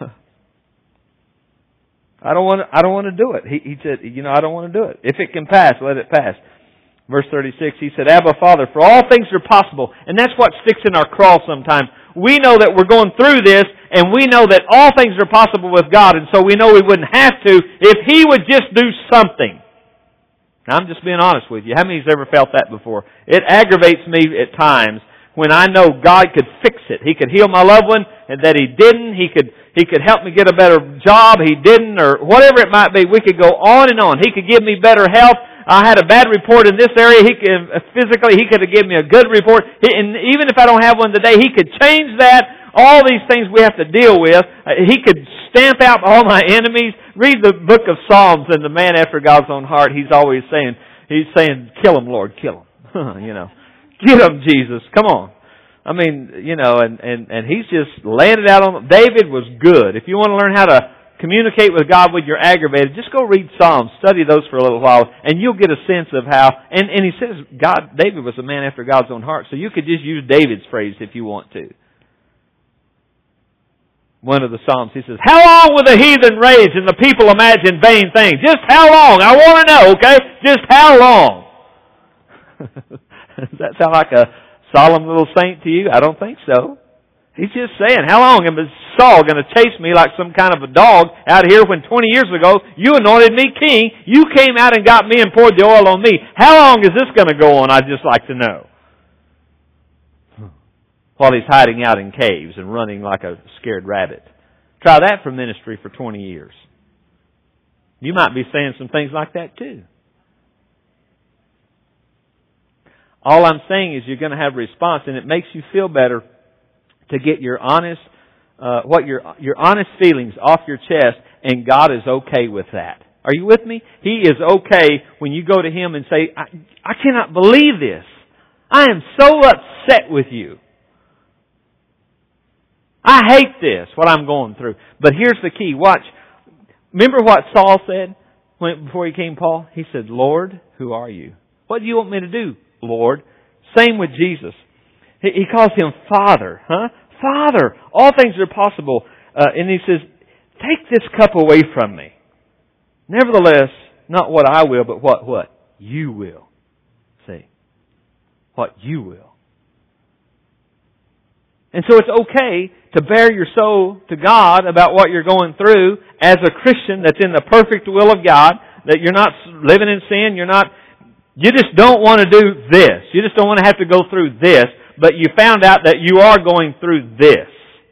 I don't want to, I don't want to do it. He, he said, you know, I don't want to do it. If it can pass, let it pass. Verse thirty-six, he said, Abba, Father, for all things are possible. And that's what sticks in our craw sometimes. We know that we're going through this, and we know that all things are possible with God, and so we know we wouldn't have to if He would just do something. Now, I'm just being honest with you. How many has ever felt that before? It aggravates me at times when I know God could fix it. He could heal my loved one, and that He didn't. He could He could help me get a better job. He didn't, or whatever it might be. We could go on and on. He could give me better health. I had a bad report in this area. He could, physically, He could have given me a good report. He, and even if I don't have one today, He could change that. All these things we have to deal with. He could stamp out all my enemies. Read the book of Psalms, and the man after God's own heart, he's always saying, he's saying, kill him, Lord, kill him. you know, get him, Jesus. Come on. I mean, you know, and, and, and he's just laying it out on them. David was good. If you want to learn how to communicate with God when you're aggravated, just go read Psalms, study those for a little while, and you'll get a sense of how, and, and he says God, David was a man after God's own heart, so you could just use David's phrase if you want to. One of the Psalms, he says, how long will the heathen rage and the people imagine vain things? Just how long? I want to know, okay? Just how long? Does that sound like a solemn little saint to you? I don't think so. He's just saying, how long am Saul going to chase me like some kind of a dog out here when twenty years ago you anointed me king, you came out and got me and poured the oil on me. How long is this going to go on? I'd just like to know. While he's hiding out in caves and running like a scared rabbit. Try that for ministry for twenty years. You might be saying some things like that too. All I'm saying is you're going to have a response, and it makes you feel better to get your honest, uh, what your your honest feelings off your chest, and God is okay with that. Are you with me? He is okay when you go to Him and say, I, I cannot believe this. I am so upset with you. I hate this, what I'm going through. But here's the key. Watch. Remember what Saul said when, before he came Paul? He said, Lord, who are you? What do you want me to do, Lord? Same with Jesus. He, he calls Him Father. Huh? Father, all things are possible. Uh, and He says, take this cup away from me. Nevertheless, not what I will, but what, what? You will. See? What you will. And so it's okay to bare your soul to God about what you're going through as a Christian that's in the perfect will of God, that you're not living in sin, you're not, you just don't want to do this. You just don't want to have to go through this, but you found out that you are going through this.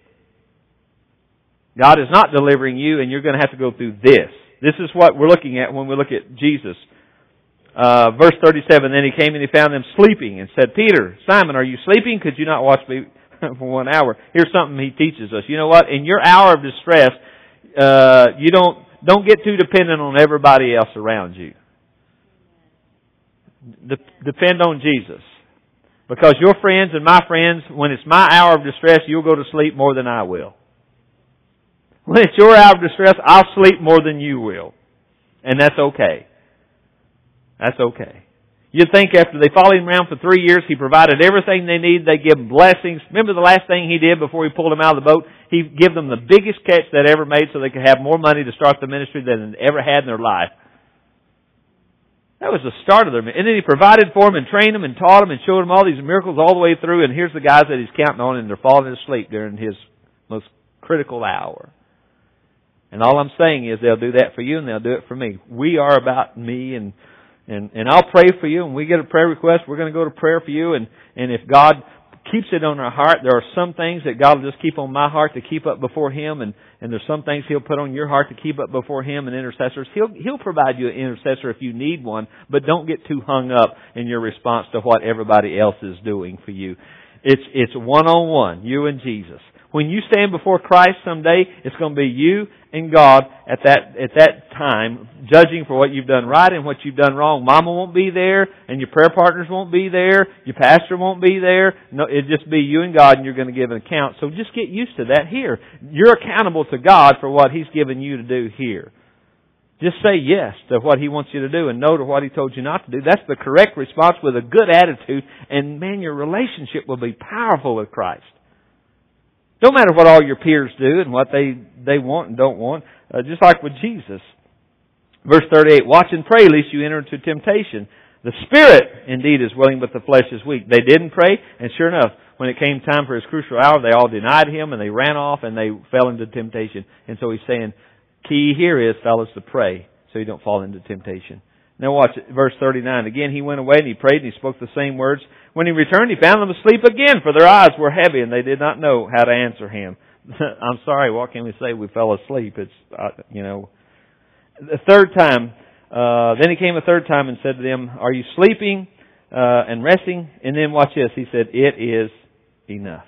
God is not delivering you and you're going to have to go through this. This is what we're looking at when we look at Jesus. Uh, verse thirty-seven, then He came and He found them sleeping and said, Peter, Simon, are you sleeping? Could you not watch me for one hour? Here's something He teaches us. You know what? In your hour of distress, uh, you don't, don't get too dependent on everybody else around you. De- depend on Jesus. Because your friends and my friends, when it's my hour of distress, you'll go to sleep more than I will. When it's your hour of distress, I'll sleep more than you will. And that's okay. That's okay. You'd think after they followed Him around for three years, He provided everything they needed. They give them blessings. Remember the last thing He did before He pulled them out of the boat? He gave them the biggest catch they'd ever made so they could have more money to start the ministry than they'd ever had in their life. That was the start of their ministry. And then He provided for them and trained them and taught them and showed them all these miracles all the way through. And here's the guys that He's counting on, and they're falling asleep during His most critical hour. And all I'm saying is they'll do that for you and they'll do it for me. We are about me, and and and I'll pray for you. And we get a prayer request, we're going to go to prayer for you. And, and if God keeps it on our heart, there are some things that God will just keep on my heart to keep up before Him. And, and there's some things He'll put on your heart to keep up before Him and intercessors. He'll, He'll provide you an intercessor if you need one. But don't get too hung up in your response to what everybody else is doing for you. It's, it's one-on-one, you and Jesus. When you stand before Christ someday, it's going to be you and God at that at that time, judging for what you've done right and what you've done wrong. Mama won't be there, and your prayer partners won't be there, your pastor won't be there. No, it'll just be you and God, and you're going to give an account. So just get used to that here. You're accountable to God for what He's given you to do here. Just say yes to what He wants you to do and no to what He told you not to do. That's the correct response with a good attitude, and man, your relationship will be powerful with Christ. Don't matter what all your peers do and what they, they want and don't want. Uh, just like with Jesus. Verse thirty-eight, watch and pray lest you enter into temptation. The spirit indeed is willing, but the flesh is weak. They didn't pray, and sure enough, when it came time for His crucial hour, they all denied Him and they ran off and they fell into temptation. And so He's saying, key here is, fellas, to pray so you don't fall into temptation. Now watch it, verse thirty-nine. Again, He went away and He prayed and He spoke the same words. When He returned, He found them asleep again, for their eyes were heavy and they did not know how to answer Him. I'm sorry, what can we say? We fell asleep. It's, uh, you know. The third time, uh, then He came a third time and said to them, are you sleeping uh, and resting? And then watch this. He said, it is enough.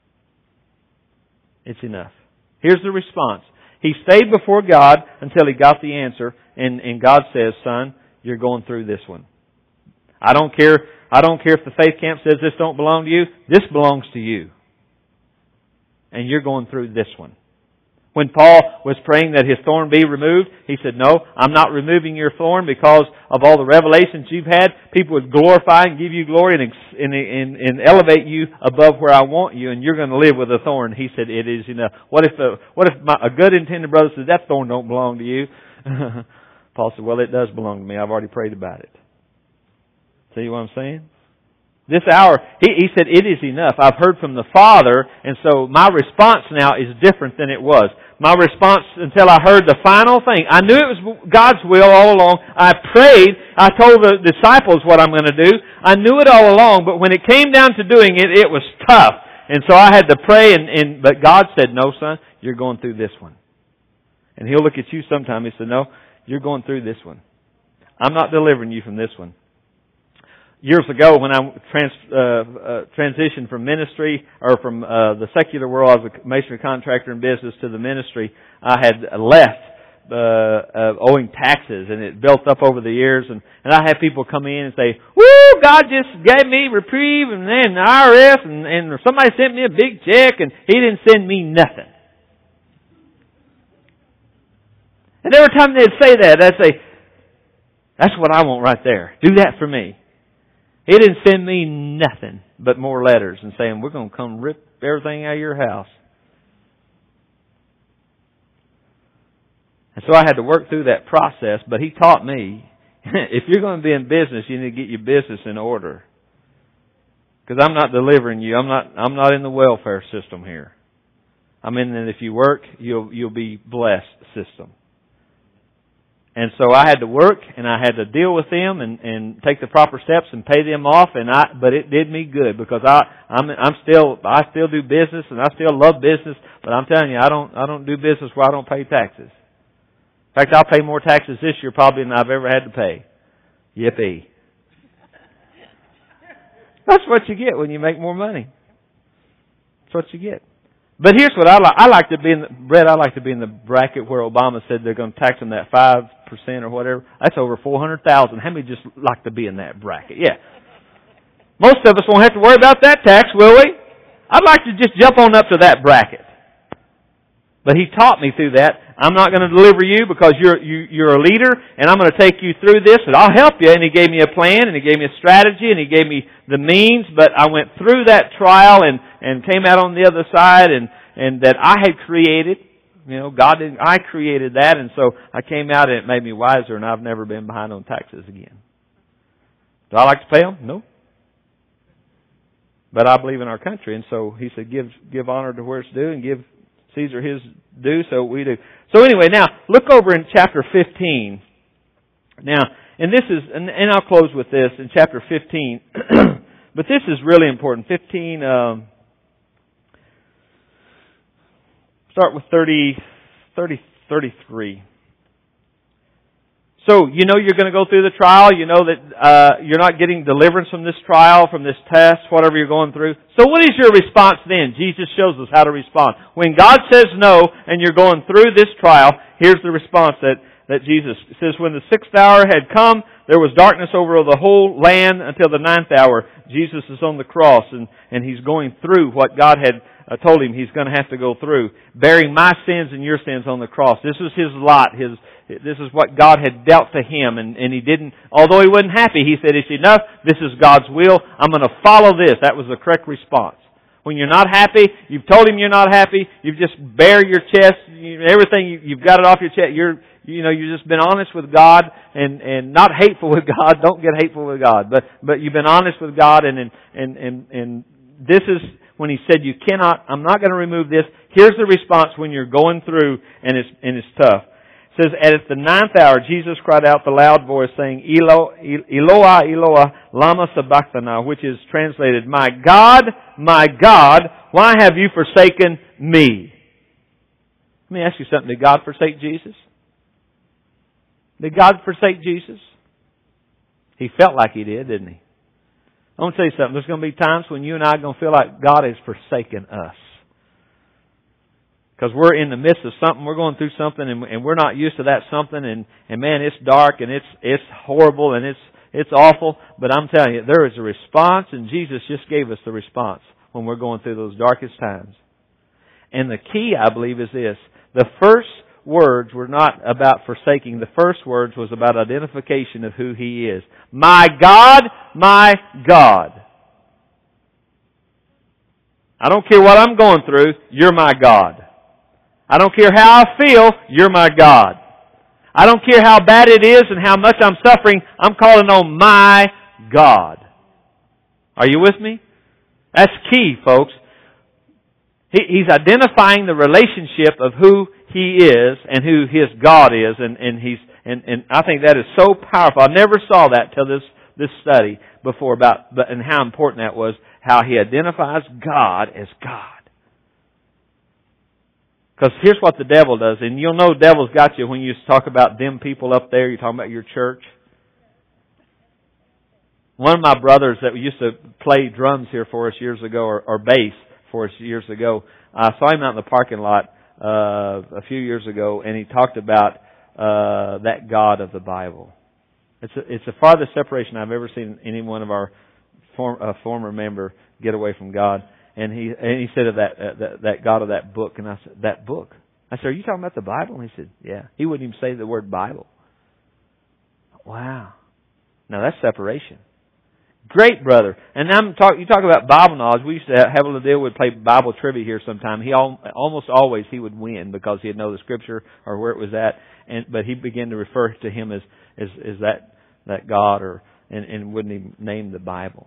It's enough. Here's the response. He stayed before God until he got the answer, and, and God says, son, you're going through this one. I don't care, I don't care if the faith camp says this don't belong to you. This belongs to you. And you're going through this one. When Paul was praying that his thorn be removed, he said, no, I'm not removing your thorn because of all the revelations you've had. People would glorify and give you glory and, and, and, and elevate you above where I want you, and you're going to live with a thorn. He said, it is enough. What if, a, what if my, a good intended brother says, that thorn don't belong to you? Paul said, well, it does belong to me. I've already prayed about it. See what I'm saying? This hour, he, he said, it is enough. I've heard from the Father, and so my response now is different than it was. My response until I heard the final thing. I knew it was God's will all along. I prayed. I told the disciples what I'm going to do. I knew it all along, but when it came down to doing it, it was tough. And so I had to pray, and, and but God said, no, son, you're going through this one. And He'll look at you sometime. He said, no, you're going through this one. I'm not delivering you from this one. Years ago, when I trans, uh, uh, transitioned from ministry or from uh, the secular world, I was a masonry contractor in business, to the ministry, I had left uh, uh, owing taxes, and it built up over the years. And, and I had people come in and say, "Woo! God just gave me reprieve, and then the I R S, and, and somebody sent me a big check, and He didn't send me nothing." And every time they'd say that, I'd say, "That's what I want right there. Do that for me." He didn't send me nothing but more letters and saying, we're going to come rip everything out of your house. And so I had to work through that process, but He taught me, if you're going to be in business, you need to get your business in order. Because I'm not delivering you. I'm not, I'm not in the welfare system here. I'm in that if you work, you'll, you'll be blessed system. And so I had to work, and I had to deal with them, and, and take the proper steps and pay them off. And I, but it did me good, because I, I'm, I'm still, I still do business, and I still love business. But I'm telling you, I don't, I don't do business where I don't pay taxes. In fact, I'll pay more taxes this year probably than I've ever had to pay. Yippee! That's what you get when you make more money. That's what you get. But here's what I like. I like to be in the, Brett, I like to be in the bracket where Obama said they're going to tax them that five percent or whatever. That's over four hundred thousand. How many just like to be in that bracket? Yeah. Most of us won't have to worry about that tax, will we? I'd like to just jump on up to that bracket. But he taught me through that. I'm not going to deliver you because you're you, you're a leader, and I'm going to take you through this, and I'll help you. And he gave me a plan, and he gave me a strategy, and he gave me the means. But I went through that trial and, and came out on the other side, and, and that I had created. You know, God didn't, I created that, and so I came out, and it made me wiser, and I've never been behind on taxes again. Do I like to pay them? No. But I believe in our country, and so he said, give give honor to where it's due, and give Caesar his due, so we do. So anyway, now, look over in chapter fifteen. Now, and this is, and, and I'll close with this in chapter fifteen, but this is really important. fifteen, um, start with thirty, thirty, thirty-three. So, you know you're going to go through the trial. You know that uh, you're not getting deliverance from this trial, from this test, whatever you're going through. So what is your response then? Jesus shows us how to respond. When God says no and you're going through this trial, here's the response that, that Jesus says, when the sixth hour had come, there was darkness over the whole land until the ninth hour. Jesus is on the cross, and, and He's going through what God had uh, told Him He's going to have to go through, bearing my sins and your sins on the cross. This was His lot, His This is what God had dealt to Him, and, and He didn't, although He wasn't happy, He said, it's enough, this is God's will, I'm going to follow this. That was the correct response. When you're not happy, you've told Him you're not happy, you've just bare your chest, you, everything, you, you've got it off your chest, you're, you know, you've just been honest with God, and, and not hateful with God, don't get hateful with God, but, but you've been honest with God, and, and, and, and, and this is when He said, you cannot, I'm not going to remove this. Here's the response when you're going through, and it's, and it's tough. It says, at the ninth hour, Jesus cried out with a loud voice, saying, Elo, Eloah, Eloah, lama sabachthani, which is translated, my God, my God, why have you forsaken me? Let me ask you something. Did God forsake Jesus? Did God forsake Jesus? He felt like He did, didn't He? I want to tell you something. There's going to be times when you and I are going to feel like God has forsaken us. Because we're in the midst of something, we're going through something, and, and we're not used to that something, and, and man, it's dark, and it's it's horrible, and it's it's awful. But I'm telling you, there is a response, and Jesus just gave us the response when we're going through those darkest times. And the key, I believe, is this: The first words were not about forsaking. The first words was about identification of who He is. My God, my God. I don't care what I'm going through, You're my God. I don't care how I feel, You're my God. I don't care how bad it is and how much I'm suffering, I'm calling on my God. Are you with me? That's key, folks. He, he's identifying the relationship of who He is and who His God is, and, and he's and, and I think that is so powerful. I never saw that till this this study before about but and how important that was. How He identifies God as God. Because here's what the devil does, and you'll know the devil's got you when you talk about them people up there. You're talking about your church. One of my brothers that used to play drums here for us years ago, or, or bass for us years ago, I saw him out in the parking lot uh, a few years ago, and he talked about uh, that God of the Bible. It's a, it's the farthest separation I've ever seen any one of our form, uh, former member get away from God. And he and he said of that, uh, that that God of that book, and I said, that book? I said, are you talking about the Bible? And he said, yeah. He wouldn't even say the word Bible. Wow. Now that's separation. Great brother. And I'm talk, you talk about Bible knowledge. We used to have a little deal. We'd play Bible trivia here sometime. He al, almost always he would win because he'd know the scripture or where it was at. And but he began to refer to him as as, as that that God, or and, and wouldn't even name the Bible.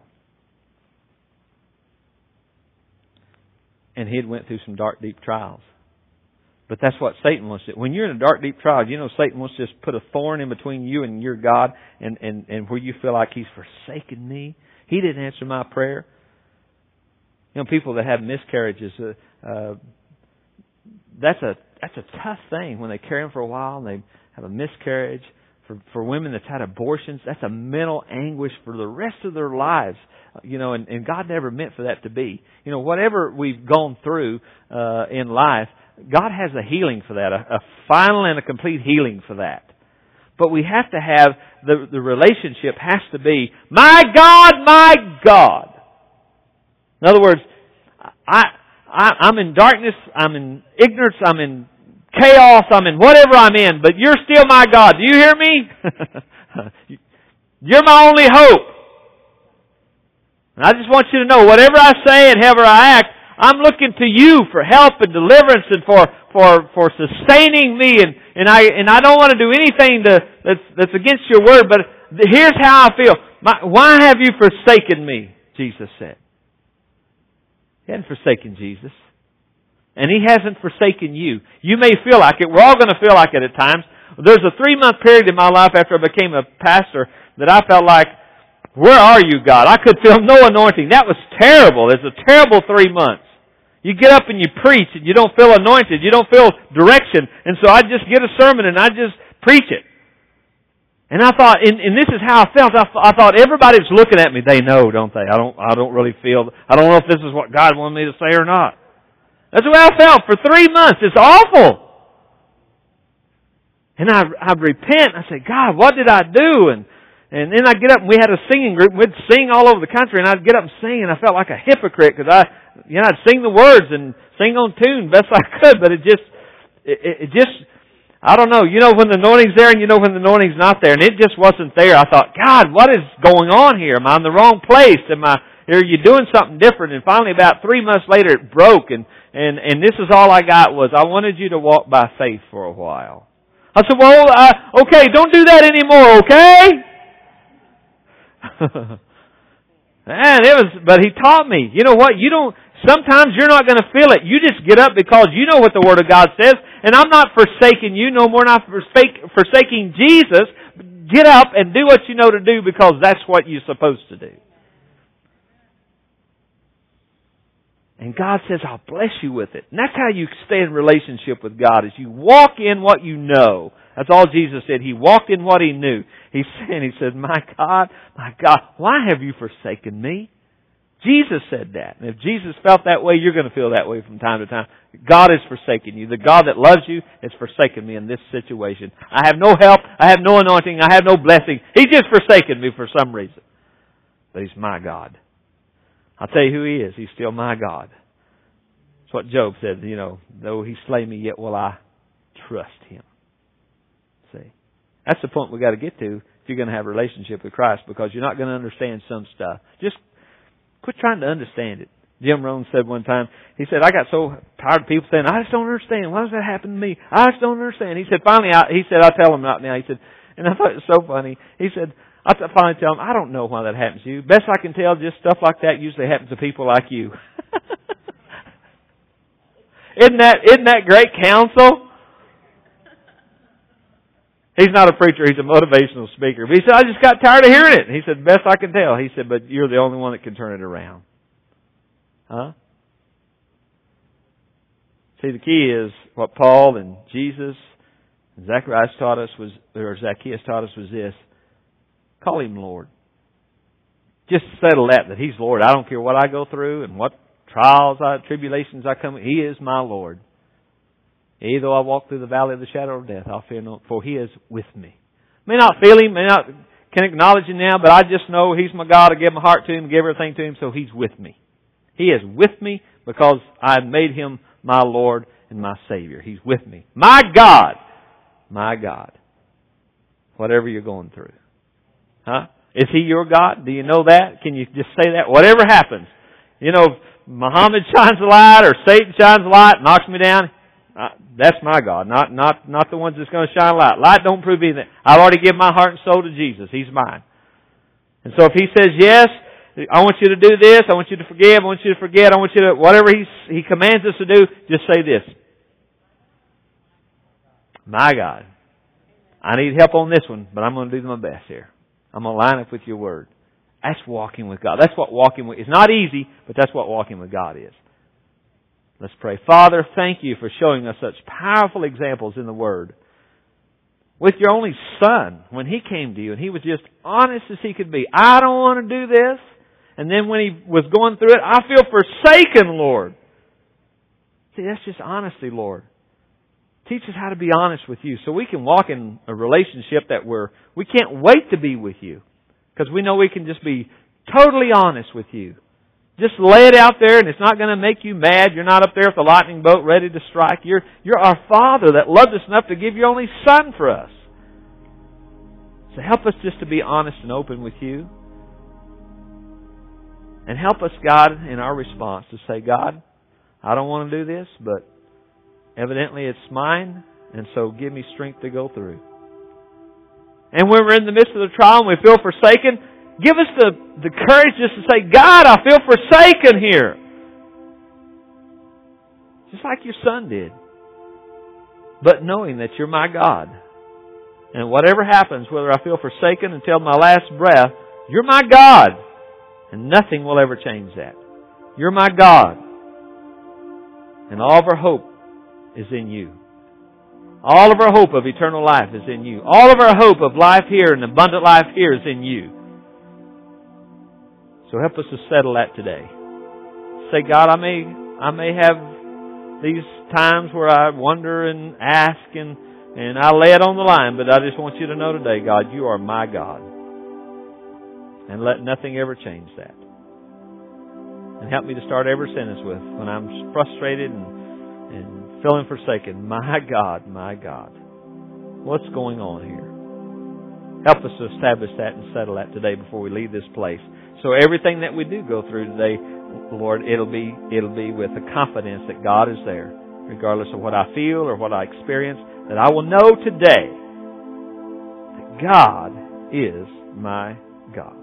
And he had went through some dark, deep trials. But that's what Satan wants to do. When you're in a dark, deep trial, you know Satan wants to just put a thorn in between you and your God, and, and, and where you feel like He's forsaken me. He didn't answer my prayer. You know, people that have miscarriages, uh, uh, that's a that's a tough thing when they carry them for a while and they have a miscarriage. For for women that's had abortions, that's a mental anguish for the rest of their lives. You know, and, and God never meant for that to be. You know, whatever we've gone through uh, in life, God has a healing for that, a, a final and a complete healing for that. But we have to have, the, the relationship has to be, my God, my God. In other words, I, I, I'm in darkness, I'm in ignorance, I'm in chaos, I'm in whatever I'm in, but You're still my God. Do you hear me? You're my only hope. And I just want you to know, whatever I say and however I act, I'm looking to You for help and deliverance and for for for sustaining me, and and I and I don't want to do anything to, that's that's against Your word. But here's how I feel: my, why have You forsaken me? Jesus said. He hadn't forsaken Jesus. And He hasn't forsaken you. You may feel like it. We're all going to feel like it at times. There's a three-month period in my life after I became a pastor that I felt like, where are You, God? I could feel no anointing. That was terrible. It's a terrible three months. You get up and you preach and you don't feel anointed. You don't feel direction. And so I just get a sermon and I just preach it. And I thought, and, and this is how I felt. I, I thought everybody's looking at me. They know, don't they? I don't. I don't really feel. I don't know if this is what God wanted me to say or not. That's the way I felt for three months. It's awful. And I, I'd repent. I say, God, what did I do? And and then I'd get up and we had a singing group. We'd sing all over the country, and I'd get up and sing, and I felt like a hypocrite because I, you know, I'd sing the words and sing on tune best I could, but it just, it, it just, I don't know. You know when the anointing's there, and you know when the anointing's not there, and it just wasn't there. I thought, God, what is going on here? Am I in the wrong place? Am I? Are you doing something different? And finally, about three months later, it broke, and and and this is all I got was I wanted you to walk by faith for a while. I said, well, uh, okay, don't do that anymore, okay? And it was, but He taught me. You know what? You don't. Sometimes you're not going to feel it. You just get up because you know what the Word of God says. And I'm not forsaking you, no more not forsake, forsaking Jesus. Get up and do what you know to do because that's what you're supposed to do. And God says, I'll bless you with it. And that's how you stay in relationship with God, is you walk in what you know. That's all Jesus said. He walked in what He knew. He said, He said, my God, my God, why have you forsaken me? Jesus said that. And if Jesus felt that way, you're going to feel that way from time to time. God has forsaken you. The God that loves you has forsaken me in this situation. I have no help. I have no anointing. I have no blessing. He's just forsaken me for some reason. But He's my God. I'll tell you who He is. He's still my God. That's what Job said, you know, though He slay me, yet will I trust Him. See? That's the point we've got to get to if you're going to have a relationship with Christ, because you're not going to understand some stuff. Just quit trying to understand it. Jim Rohn said one time, he said, I got so tired of people saying, I just don't understand. Why does that happen to me? I just don't understand. He said, finally, I, he said, I tell them right now. He said, and I thought it was so funny. He said, I finally tell them, I don't know why that happens to you. Best I can tell, just stuff like that usually happens to people like you. Isn't that, isn't that great counsel? He's not a preacher, he's a motivational speaker. But he said, I just got tired of hearing it. He said, best I can tell. He said, but you're the only one that can turn it around. Huh? See, the key is what Paul and Jesus and Zacharias taught us was, or Zacchaeus taught us was this. Call Him Lord. Just settle that, that He's Lord. I don't care what I go through and what trials, I, tribulations I come with. He is my Lord. Yea, though I walk through the valley of the shadow of death, I'll fear no, for He is with me. May not feel Him, may not can acknowledge Him now, but I just know He's my God. I give my heart to Him, give everything to Him, so He's with me. He is with me because I made Him my Lord and my Savior. He's with me. My God! My God. Whatever you're going through. Huh? Is He your God? Do you know that? Can you just say that? Whatever happens. You know, if Muhammad shines a light or Satan shines a light, knocks me down, uh, that's my God. Not, not, not the ones that's going to shine a light. Light don't prove anything. I've already given my heart and soul to Jesus. He's mine. And so if He says yes, I want you to do this, I want you to forgive, I want you to forget, I want you to, whatever He, He commands us to do, just say this. My God, I need help on this one, but I'm going to do my best here. I'm going to line up with Your Word. That's walking with God. That's what walking with, it's not easy, but that's what walking with God is. Let's pray. Father, thank You for showing us such powerful examples in the Word. With Your only Son, when He came to You and He was just honest as He could be. I don't want to do this. And then when He was going through it, I feel forsaken, Lord. See, that's just honesty, Lord. Teach us how to be honest with You so we can walk in a relationship that we're, we can't wait to be with You. Because we know we can just be totally honest with You. Just lay it out there and it's not going to make You mad. You're not up there with the lightning bolt ready to strike. You're, you're our Father that loved us enough to give Your only Son for us. So help us just to be honest and open with You. And help us, God, in our response to say, God, I don't want to do this, but evidently it's mine, and so give me strength to go through. And when we're in the midst of the trial and we feel forsaken, give us the, the courage just to say, God, I feel forsaken here. Just like Your Son did. But knowing that You're my God. And whatever happens, whether I feel forsaken until my last breath, You're my God. And nothing will ever change that. You're my God. And all of our hope is in You. All of our hope of eternal life is in You. All of our hope of life here and abundant life here is in You. So help us to settle that today. Say, God, I may, I may have these times where I wonder and ask and, and I lay it on the line, but I just want You to know today, God, You are my God. And let nothing ever change that. And help me to start every sentence with, when I'm frustrated and, and feeling forsaken, my God, my God, what's going on here? Help us to establish that and settle that today before we leave this place. So everything that we do go through today, Lord, it'll be, it'll be with the confidence that God is there, regardless of what I feel or what I experience, that I will know today that God is my God.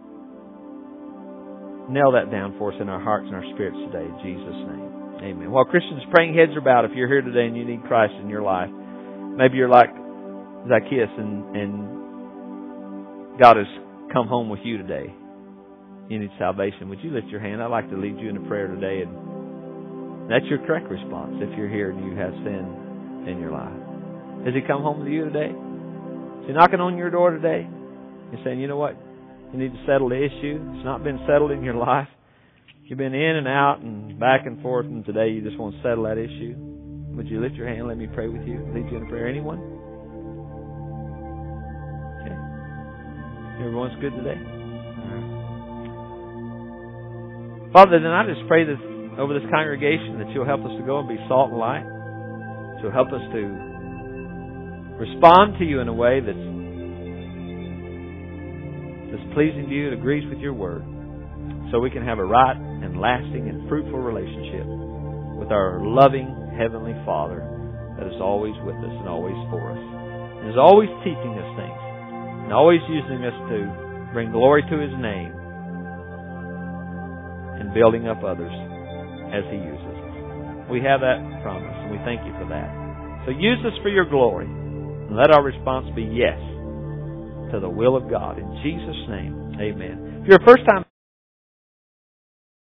Nail that down for us in our hearts and our spirits today, in Jesus' name. Amen. While Christians, praying heads are bowed, if you're here today and you need Christ in your life, maybe you're like Zacchaeus and, and God has come home with you today. You need salvation. Would you lift your hand? I'd like to lead you in a prayer today. And that's your correct response if you're here and you have sin in your life. Has He come home with you today? Is He knocking on your door today? You're saying, you know what? You need to settle the issue. It's not been settled in your life. You've been in and out and back and forth, and today you just want to settle that issue. Would you lift your hand and let me pray with you? Lead you in a prayer. Anyone? Okay. Everyone's good today? All right. Father, then I just pray that over this congregation that You'll help us to go and be salt and light. That You'll help us to respond to you in a way that's, that's pleasing to you and agrees with your Word, so we can have a right and lasting and fruitful relationship with our loving Heavenly Father that is always with us and always for us, and is always teaching us things, and always using us to bring glory to His name and building up others as He uses us. We have that promise, and we thank You for that. So use us for Your glory, and let our response be yes to the will of God. In Jesus' name, amen. If you're a first-time